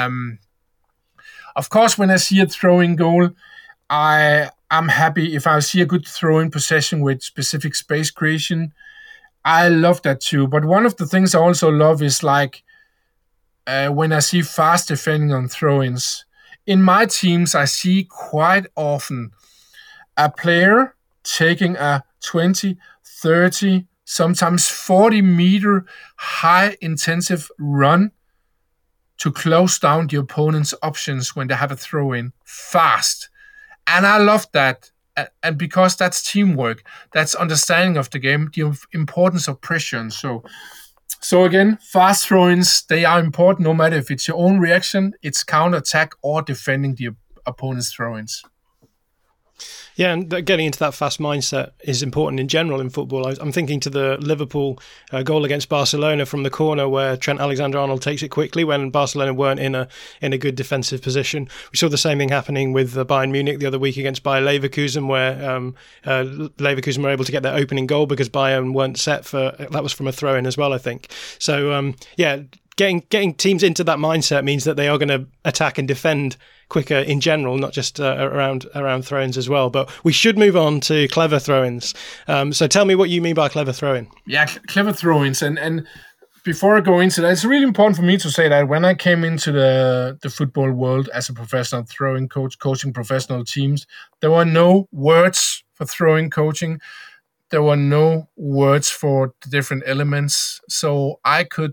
of course, when I see a throw-in goal, I'm happy if I see a good throw-in possession with specific space creation. I love that too. But one of the things I also love is like when I see fast defending on throw-ins. In my teams, I see quite often a player taking a 20, 30, sometimes 40-meter high-intensive run to close down the opponent's options when they have a throw-in fast. And I love that. And because that's teamwork, that's understanding of the game, the importance of pressure. And so again, fast throw-ins, they are important no matter if it's your own reaction, it's counter-attack, or defending the opponent's throw-ins. Yeah, and getting into that fast mindset is important in general in football. I'm thinking to the Liverpool goal against Barcelona from the corner, where Trent Alexander-Arnold takes it quickly when Barcelona weren't in a good defensive position. We saw the same thing happening with Bayern Munich the other week against Bayer Leverkusen, where Leverkusen were able to get their opening goal because Bayern weren't set for that. Was from a throw-in as well, I think. So getting teams into that mindset means that they are going to attack and defend quicker in general, not just around throw-ins as well. But we should move on to clever throw-ins. So tell me what you mean by clever throw-in. Yeah, clever throw-ins. And before I go into that, it's really important for me to say that when I came into the football world as a professional throwing coach, coaching professional teams, there were no words for throwing coaching. There were no words for the different elements. So I could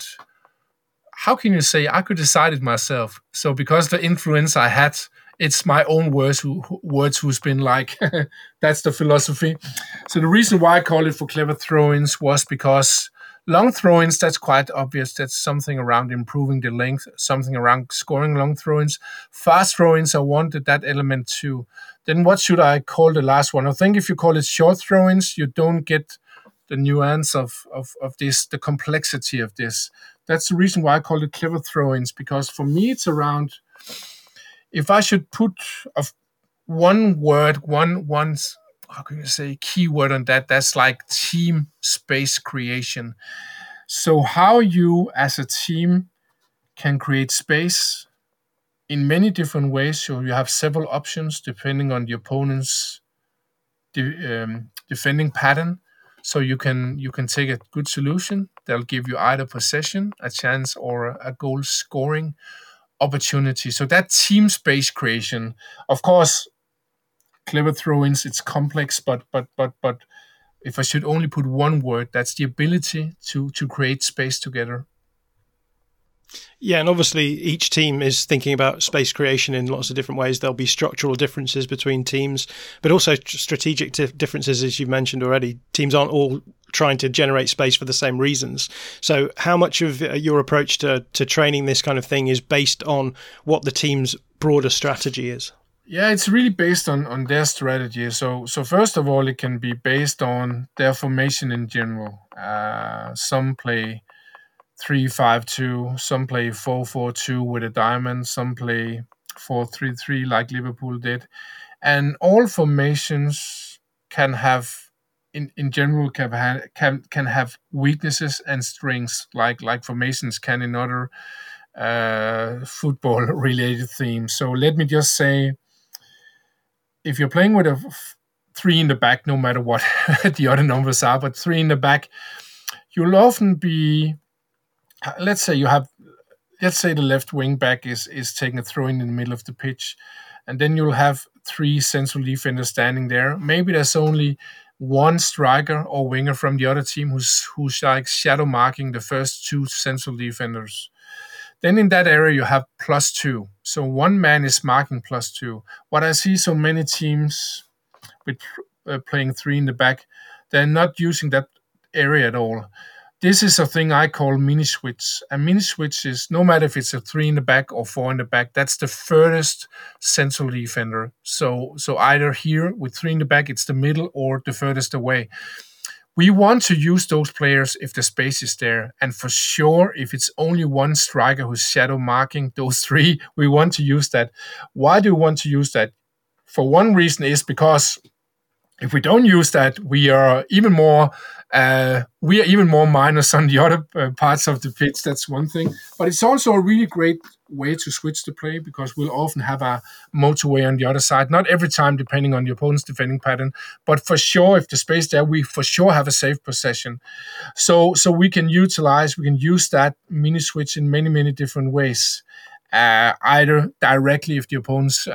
decide it myself. So because the influence I had, it's my own words who's been like, that's the philosophy. So the reason why I call it for clever throw-ins was because long throw-ins, that's quite obvious. That's something around improving the length, something around scoring long throw-ins. Fast throw-ins, I wanted that element too. Then what should I call the last one? I think if you call it short throw-ins, you don't get the nuance of this, the complexity of this. That's the reason why I call it clever throw-ins, because for me it's around, if I should put one word, how can you say, keyword on that, that's like team space creation. So how you as a team can create space in many different ways. So you have several options depending on the opponent's defending pattern. So you can take a good solution that'll give you either possession, a chance, or a goal scoring opportunity. So that team space creation, of course, clever throw-ins, it's complex, but if I should only put one word, that's the ability to create space together. Yeah, and obviously each team is thinking about space creation in lots of different ways. There'll be structural differences between teams, but also strategic differences, as you mentioned already. Teams aren't all trying to generate space for the same reasons. So how much of your approach to training this kind of thing is based on what the team's broader strategy is? Yeah, it's really based on their strategy. So first of all, it can be based on their formation in general. Some play 3-5-2, some play 4-4-2 with a diamond, some play 4-3-3 like Liverpool did. And all formations can have, in general, can have weaknesses and strengths like formations can in other football-related themes. So let me just say, if you're playing with a 3 in the back, no matter what the other numbers are, but 3 in the back, you'll often be, let's say the left wing back is taking a throw in the middle of the pitch, and then you'll have 3 central defenders standing there. Maybe there's only one striker or winger from the other team who's like shadow marking the first 2 central defenders. Then in that area you have +2. So one man is marking +2. What I see so many teams with playing 3 in the back, they're not using that area at all. This is a thing I call mini switch. A mini switch is, no matter if it's a 3 in the back or 4 in the back, that's the furthest central defender. So either here with 3 in the back, it's the middle or the furthest away. We want to use those players if the space is there. And for sure, if it's only one striker who's shadow marking those 3, we want to use that. Why do we want to use that? For one reason is because if we don't use that, we are even more minus on the other parts of the pitch. That's one thing. But it's also a really great way to switch the play because we'll often have a motorway on the other side. Not every time, depending on the opponent's defending pattern, but for sure, if the space there, we for sure have a safe possession. So we can use that mini switch in many, many different ways. Either directly if the opponent's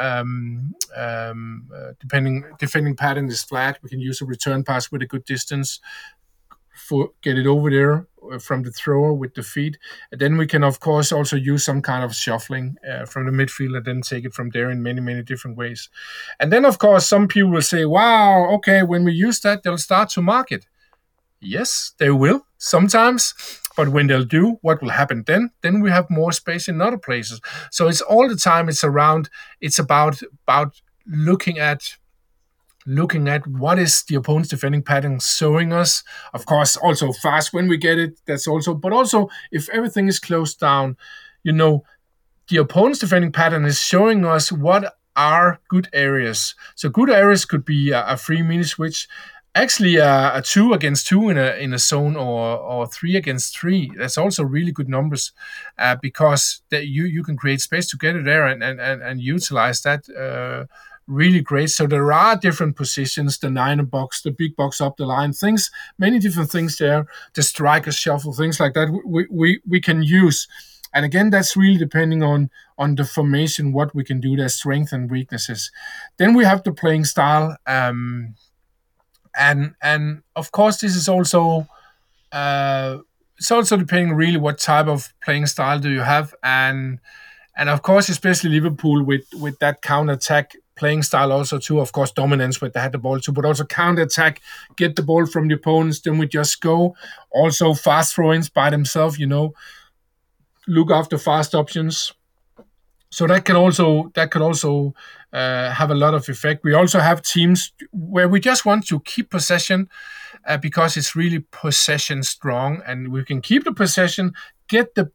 defending pattern is flat, we can use a return pass with a good distance, get it over there from the thrower with the feet. And then we can, of course, also use some kind of shuffling from the midfield and then take it from there in many, many different ways. And then, of course, some people will say, wow, okay, when we use that, they'll start to mark it. Yes, they will sometimes. But when they'll do, what will happen then? Then we have more space in other places. So it's all the time. It's about looking at what is the opponent's defending pattern showing us. Of course, also fast when we get it. But also if everything is closed down, the opponent's defending pattern is showing us what are good areas. So good areas could be a free mini switch. Actually, a 2 against 2 in a zone or 3 against 3. That's also really good numbers because you can create space together there and utilize that really great. So there are different positions: the 9 box, the big box up the line, many different things there. The striker shuffle, things like that. We can use. And again, that's really depending on the formation, what we can do, their strengths and weaknesses. Then we have the playing style. And of course, this is also it's also depending really what type of playing style do you have, and of course, especially Liverpool with that counter-attack playing style also too. Of course, dominance with they had the ball too, but also counter-attack, get the ball from the opponents, then we just go. Also, fast throw-ins by themselves, look after fast options. So that could also have a lot of effect. We also have teams where we just want to keep possession because it's really possession strong, and we can keep the possession, get the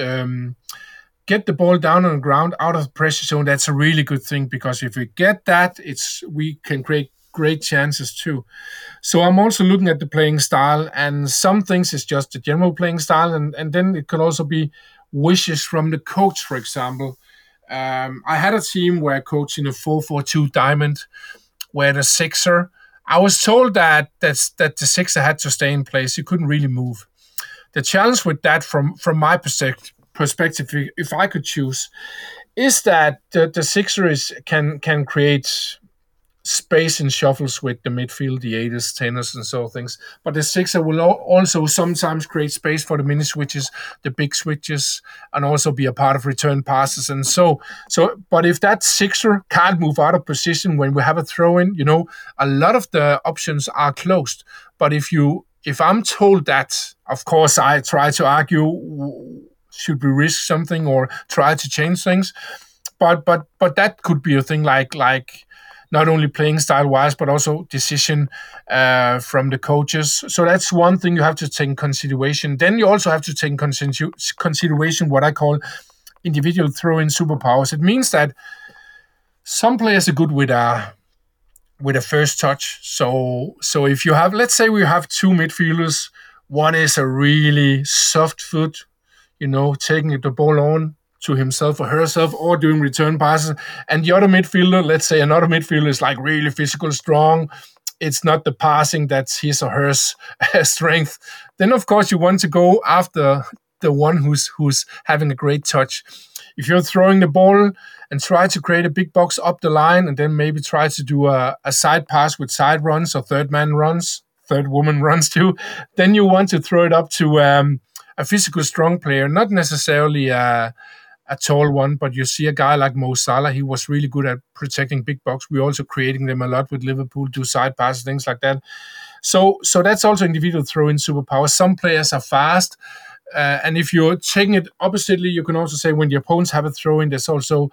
ball down on the ground out of the pressure zone. That's a really good thing because if we get that, we can create great chances too. So I'm also looking at the playing style, and some things is just the general playing style, and then it could also be wishes from the coach, for example. I had a team where I coached in a 4-4-2 diamond, where the sixer, I was told that the sixer had to stay in place. He couldn't really move. The challenge with that, from my perspective, if I could choose, is that the sixer can create space in shuffles with the midfield, the 8s, 10s, and so things. But the sixer will also sometimes create space for the mini switches, the big switches, and also be a part of return passes. And so. But if that sixer can't move out of position when we have a throw-in, a lot of the options are closed. But if I'm told that, of course, I try to argue, should we risk something or try to change things? But that could be a thing like not only playing style-wise, but also decision from the coaches. So that's one thing you have to take in consideration. Then you also have to take in consideration what I call individual throw-in superpowers. It means that some players are good with a first touch. So if you have, let's say we have 2 midfielders, one is a really soft foot, taking the ball on to himself or herself or doing return passes. And the other midfielder, let's say another midfielder is like really physical, strong. It's not the passing that's his or her strength. Then, of course, you want to go after the one who's having a great touch. if you're throwing the ball and try to create a big box up the line, and then maybe try to do a side pass with side runs or third woman runs too, then you want to throw it up to a physical strong player, not necessarily a tall one, but you see a guy like Mo Salah, he was really good at protecting big box. We're also creating them a lot with Liverpool, do side passes, things like that. So that's also individual throw-in superpower. Some players are fast, and if you're taking it oppositely, you can also say when the opponents have a throw-in, there's also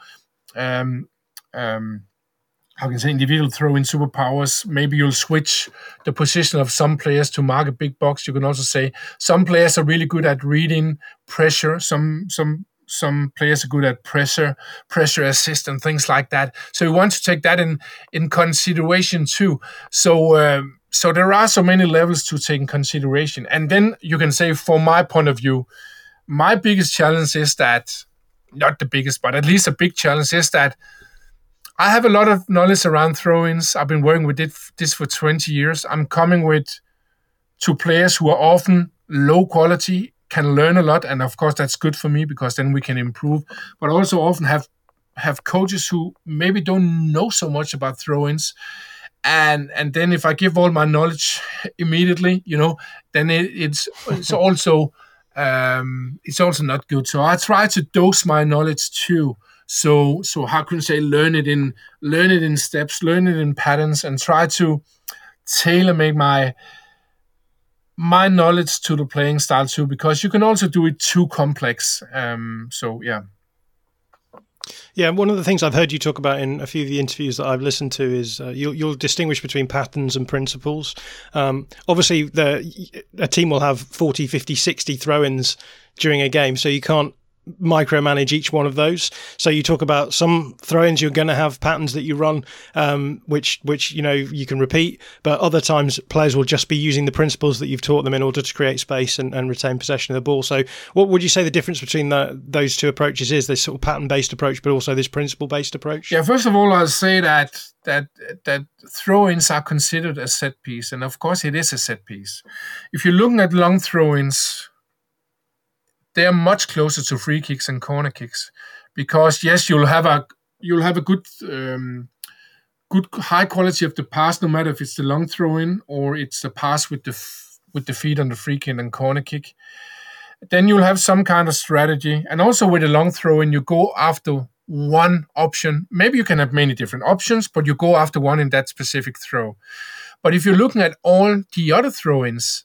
how can I say, individual throw-in superpowers. Maybe you'll switch the position of some players to mark a big box. You can also say some players are really good at reading pressure. Some players are good at pressure assist and things like that. So you want to take that in consideration too. So there are so many levels to take in consideration. And then you can say, from my point of view, my biggest challenge is that, not the biggest, but at least a big challenge is that I have a lot of knowledge around throw-ins. I've been working with this for 20 years. I'm coming to players who are often low quality, can learn a lot, and of course that's good for me because then we can improve. But also often have coaches who maybe don't know so much about throw-ins, and then if I give all my knowledge immediately, then it's also not good. So I try to dose my knowledge too. So how can you say, learn it in steps, learn it in patterns, and try to tailor-make my knowledge to the playing style too, because you can also do it too complex. Yeah, one of the things I've heard you talk about in a few of the interviews that I've listened to is you'll distinguish between patterns and principles. Obviously, a team will have 40, 50, 60 throw-ins during a game, so you can't micromanage each one of those. So you talk about some throw-ins, you're going to have patterns that you run, which you can repeat, but other times players will just be using the principles that you've taught them in order to create space and retain possession of the ball. So what would you say the difference between those two approaches is, this sort of pattern-based approach, but also this principle-based approach? Yeah, first of all, I'll say that throw-ins are considered a set piece, and of course it is a set piece. If you're looking at long throw-ins, they are much closer to free kicks and corner kicks, because yes, you'll have a good high quality of the pass, no matter if it's the long throw in or it's the pass with the feet on the free kick and corner kick. Then you'll have some kind of strategy, and also with a long throw in, you go after one option. Maybe you can have many different options, but you go after one in that specific throw. But if you're looking at all the other throw-ins,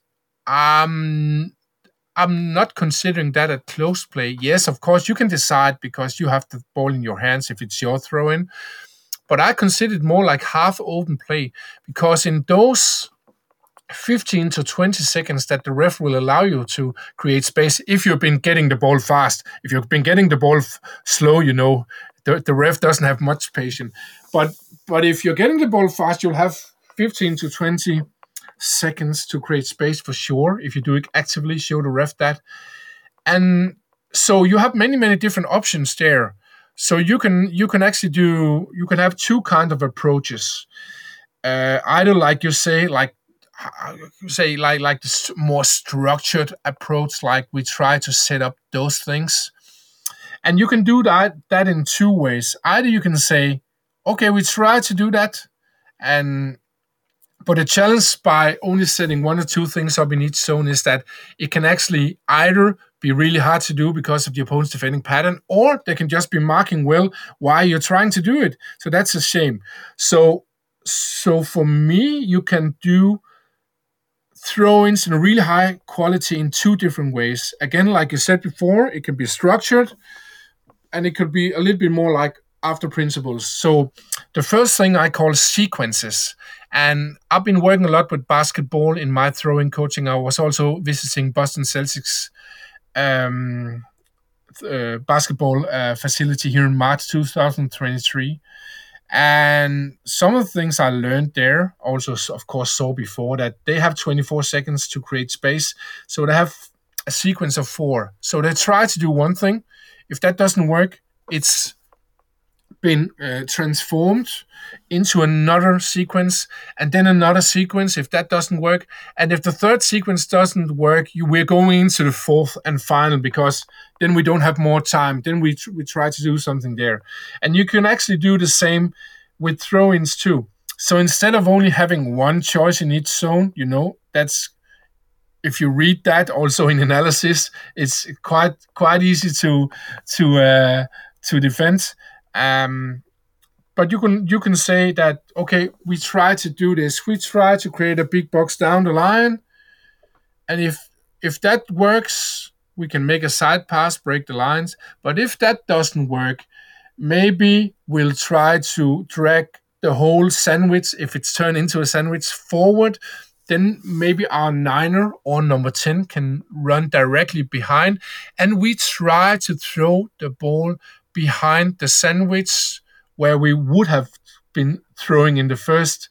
I'm not considering that a close play. Yes, of course, you can decide because you have the ball in your hands if it's your throw-in. But I consider it more like half-open play, because in those 15 to 20 seconds that the ref will allow you to create space, if you've been getting the ball fast. If you've been getting the ball slow, the ref doesn't have much patience. But if you're getting the ball fast, you'll have 15 to 20 seconds to create space for sure. If you do it actively, show the ref that. And so you have many different options there. So you can have two kind of approaches. Either like this more structured approach, like we try to set up those things. And you can do that in two ways. Either you can say, okay, we try to do that, but the challenge by only setting one or two things up in each zone is that it can actually either be really hard to do because of the opponent's defending pattern, or they can just be marking well while you're trying to do it. So that's a shame. So for me, you can do throw-ins in a really high quality in two different ways. Again, like you said before, it can be structured, and it could be a little bit more like after principles. So the first thing I call sequences. And I've been working a lot with basketball in my throwing coaching. I was also visiting Boston Celtics basketball facility here in March 2023. And some of the things I learned there, also of course saw before, that they have 24 seconds to create space. So they have a sequence of 4. So they try to do one thing. If that doesn't work, it's been transformed into another sequence, and then another sequence if that doesn't work. And if the third sequence doesn't work, we're going into the fourth and final, because then we don't have more time. Then we try to do something there. And you can actually do the same with throw-ins too. So instead of only having one choice in each zone, that's, if you read that also in analysis, it's quite easy to defend. But you can say that, okay, we try to do this. We try to create a big box down the line, and if that works, we can make a side pass, break the lines. But if that doesn't work, maybe we'll try to drag the whole sandwich, if it's turned into a sandwich, forward. Then maybe our 9er or number 10 can run directly behind, and we try to throw the ball behind the sandwich where we would have been throwing in the first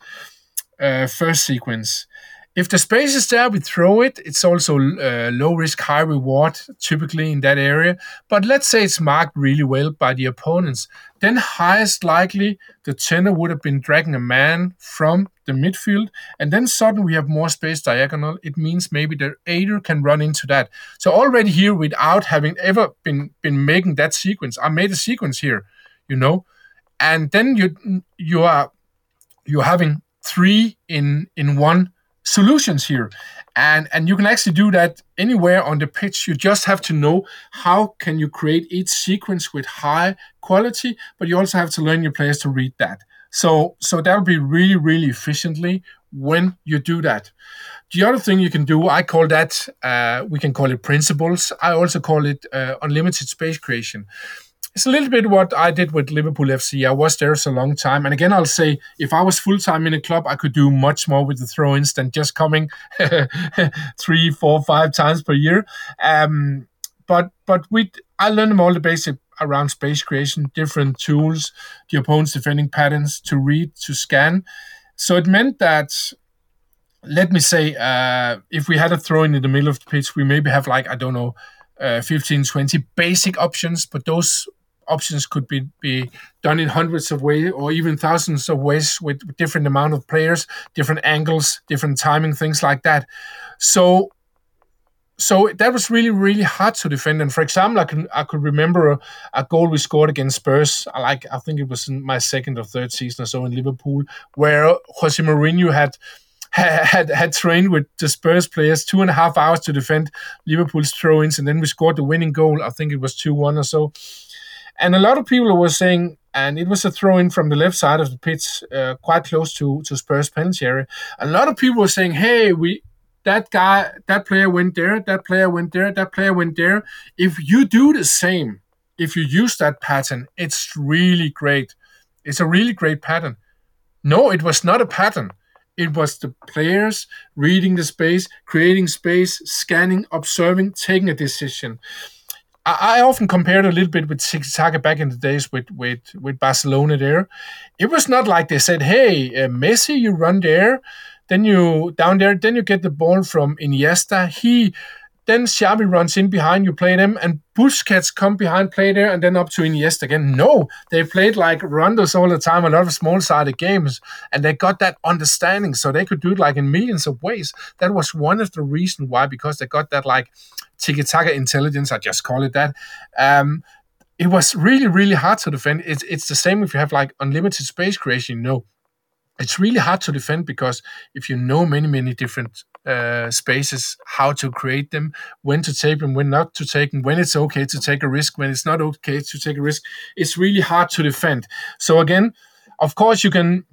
sequence. If the space is there, we throw it. It's also low risk, high reward, typically in that area. But let's say it's marked really well by the opponents. Then highest likely, the 10er would have been dragging a man from the midfield. And then suddenly we have more space diagonal. It means maybe the 8er can run into that. So already here, without having ever been making that sequence, I made a sequence here, And then you're having 3 in one solutions here, and you can actually do that anywhere on the pitch. You just have to know how can you create each sequence with high quality, but you also have to learn your players to read that. So that'll be really, really efficiently when you do that. The other thing you can do, I call that, we can call it principles. I also call it unlimited space creation. It's a little bit what I did with Liverpool FC. I was there for a long time. And again, I'll say, if I was full-time in a club, I could do much more with the throw-ins than just coming 3, 4, 5 times per year. But I learned them all the basic around space creation, different tools, the opponent's defending patterns to read, to scan. So it meant that, let me say, if we had a throw-in the middle of the pitch, we maybe have 15, 20 basic options, but those options could be done in hundreds of ways or even thousands of ways with different amount of players, different angles, different timing, things like that. So that was really, really hard to defend. And for example, I could remember a goal we scored against Spurs. I think it was in my second or third season or so in Liverpool, where Jose Mourinho had trained with the Spurs players 2.5 hours to defend Liverpool's throw-ins, and then we scored the winning goal. I think it was 2-1 or so. And a lot of people were saying, and it was a throw-in from the left side of the pitch, quite close to Spurs penalty area. A lot of people were saying, hey, that player went there, that player went there, that player went there. If you do the same, if you use that pattern, it's really great. It's a really great pattern. No, it was not a pattern. It was the players reading the space, creating space, scanning, observing, taking a decision. I often compared a little bit with tiki-taka back in the days with Barcelona there. It was not like they said, hey, Messi, you run there, then you down there, then you get the ball from Iniesta. Then Xavi runs in behind, you play them, and Busquets come behind, play there, and then up to Iniesta again. No, they played like rondos all the time, a lot of small-sided games, and they got that understanding, so they could do it in millions of ways. That was one of the reasons why, because they got that tiki-taka intelligence, I just call it that. It was really, really hard to defend. It's the same if you have unlimited space creation, It's really hard to defend because if you know many, many different spaces, how to create them, when to take them, when not to take them, when it's okay to take a risk, when it's not okay to take a risk, it's really hard to defend. So again, of course, you can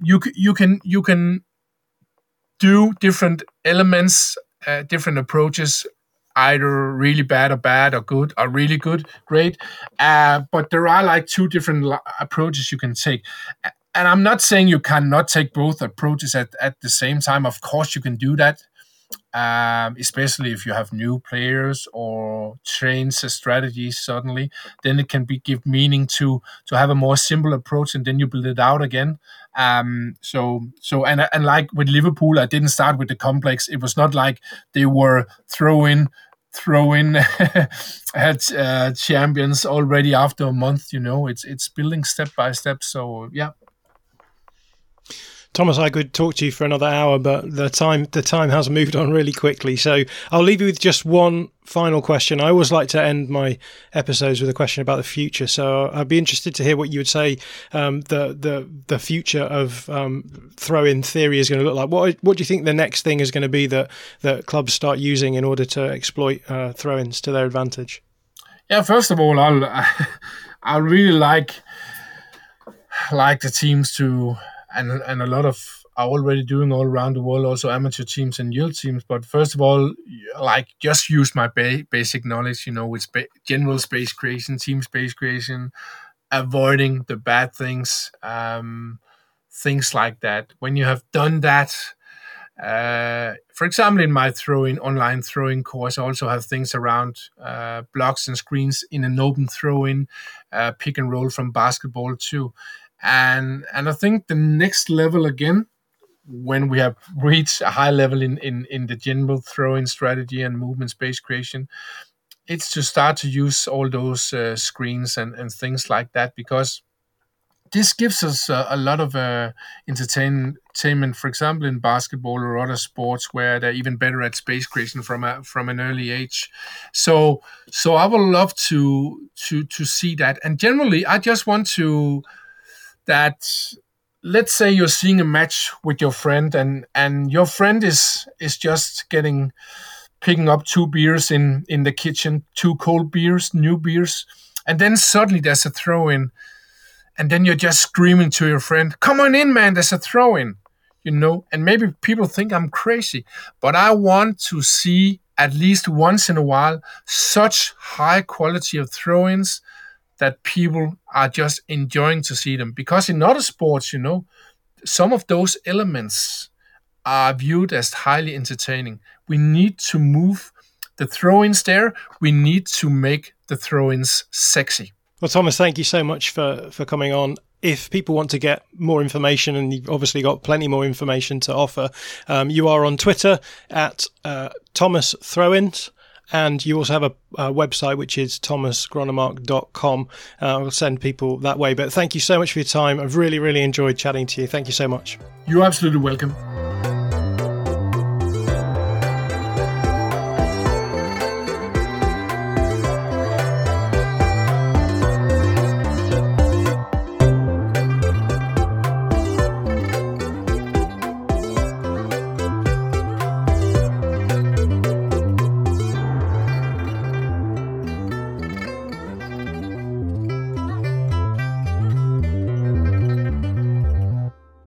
do different elements, different approaches, either really bad or good or really good, great. But there are 2 different approaches you can take. And I'm not saying you cannot take both approaches at the same time. Of course, you can do that, especially if you have new players or change a strategy suddenly. Then it can give meaning to have a more simple approach, and then you build it out again. So like with Liverpool, I didn't start with the complex. It was not like they were throwing throw-in champions already after a month. It's building step by step. So yeah. Thomas, I could talk to you for another hour, but the time has moved on really quickly. So I'll leave you with just one final question. I always like to end my episodes with a question about the future. So I'd be interested to hear what you would say the future of throw-in theory is going to look like. What do you think the next thing is going to be that clubs start using in order to exploit throw-ins to their advantage? Yeah, first of all, I really like the teams to. And a lot of are already doing all around the world, also amateur teams and youth teams. But first of all, just use my basic knowledge, with general space creation, team space creation, avoiding the bad things, things like that. When you have done that, for example, in my online throwing course, I also have things around blocks and screens in an open throw-in, pick and roll from basketball too. And I think the next level again, when we have reached a high level in the general throw-in strategy and movement space creation, it's to start to use all those screens and things like that, because this gives us a lot of entertainment, for example, in basketball or other sports where they're even better at space creation from an early age. So I would love to see that. And generally, I just want to that, let's say you're seeing a match with your friend and your friend is just picking up 2 beers in the kitchen, 2 cold beers, new beers, and then suddenly there's a throw-in, and then you're just screaming to your friend, "Come on in, man, there's a throw-in," and maybe people think I'm crazy, but I want to see at least once in a while such high quality of throw-ins that people are just enjoying to see them. Because in other sports, some of those elements are viewed as highly entertaining. We need to move the throw-ins there. We need to make the throw-ins sexy. Well, Thomas, thank you so much for coming on. If people want to get more information, and you've obviously got plenty more information to offer, you are on Twitter at Thomas Throwins. And you also have a website, which is thomasgronemark.com. I'll send people that way. But thank you so much for your time. I've really, really enjoyed chatting to you. Thank you so much. You're absolutely welcome.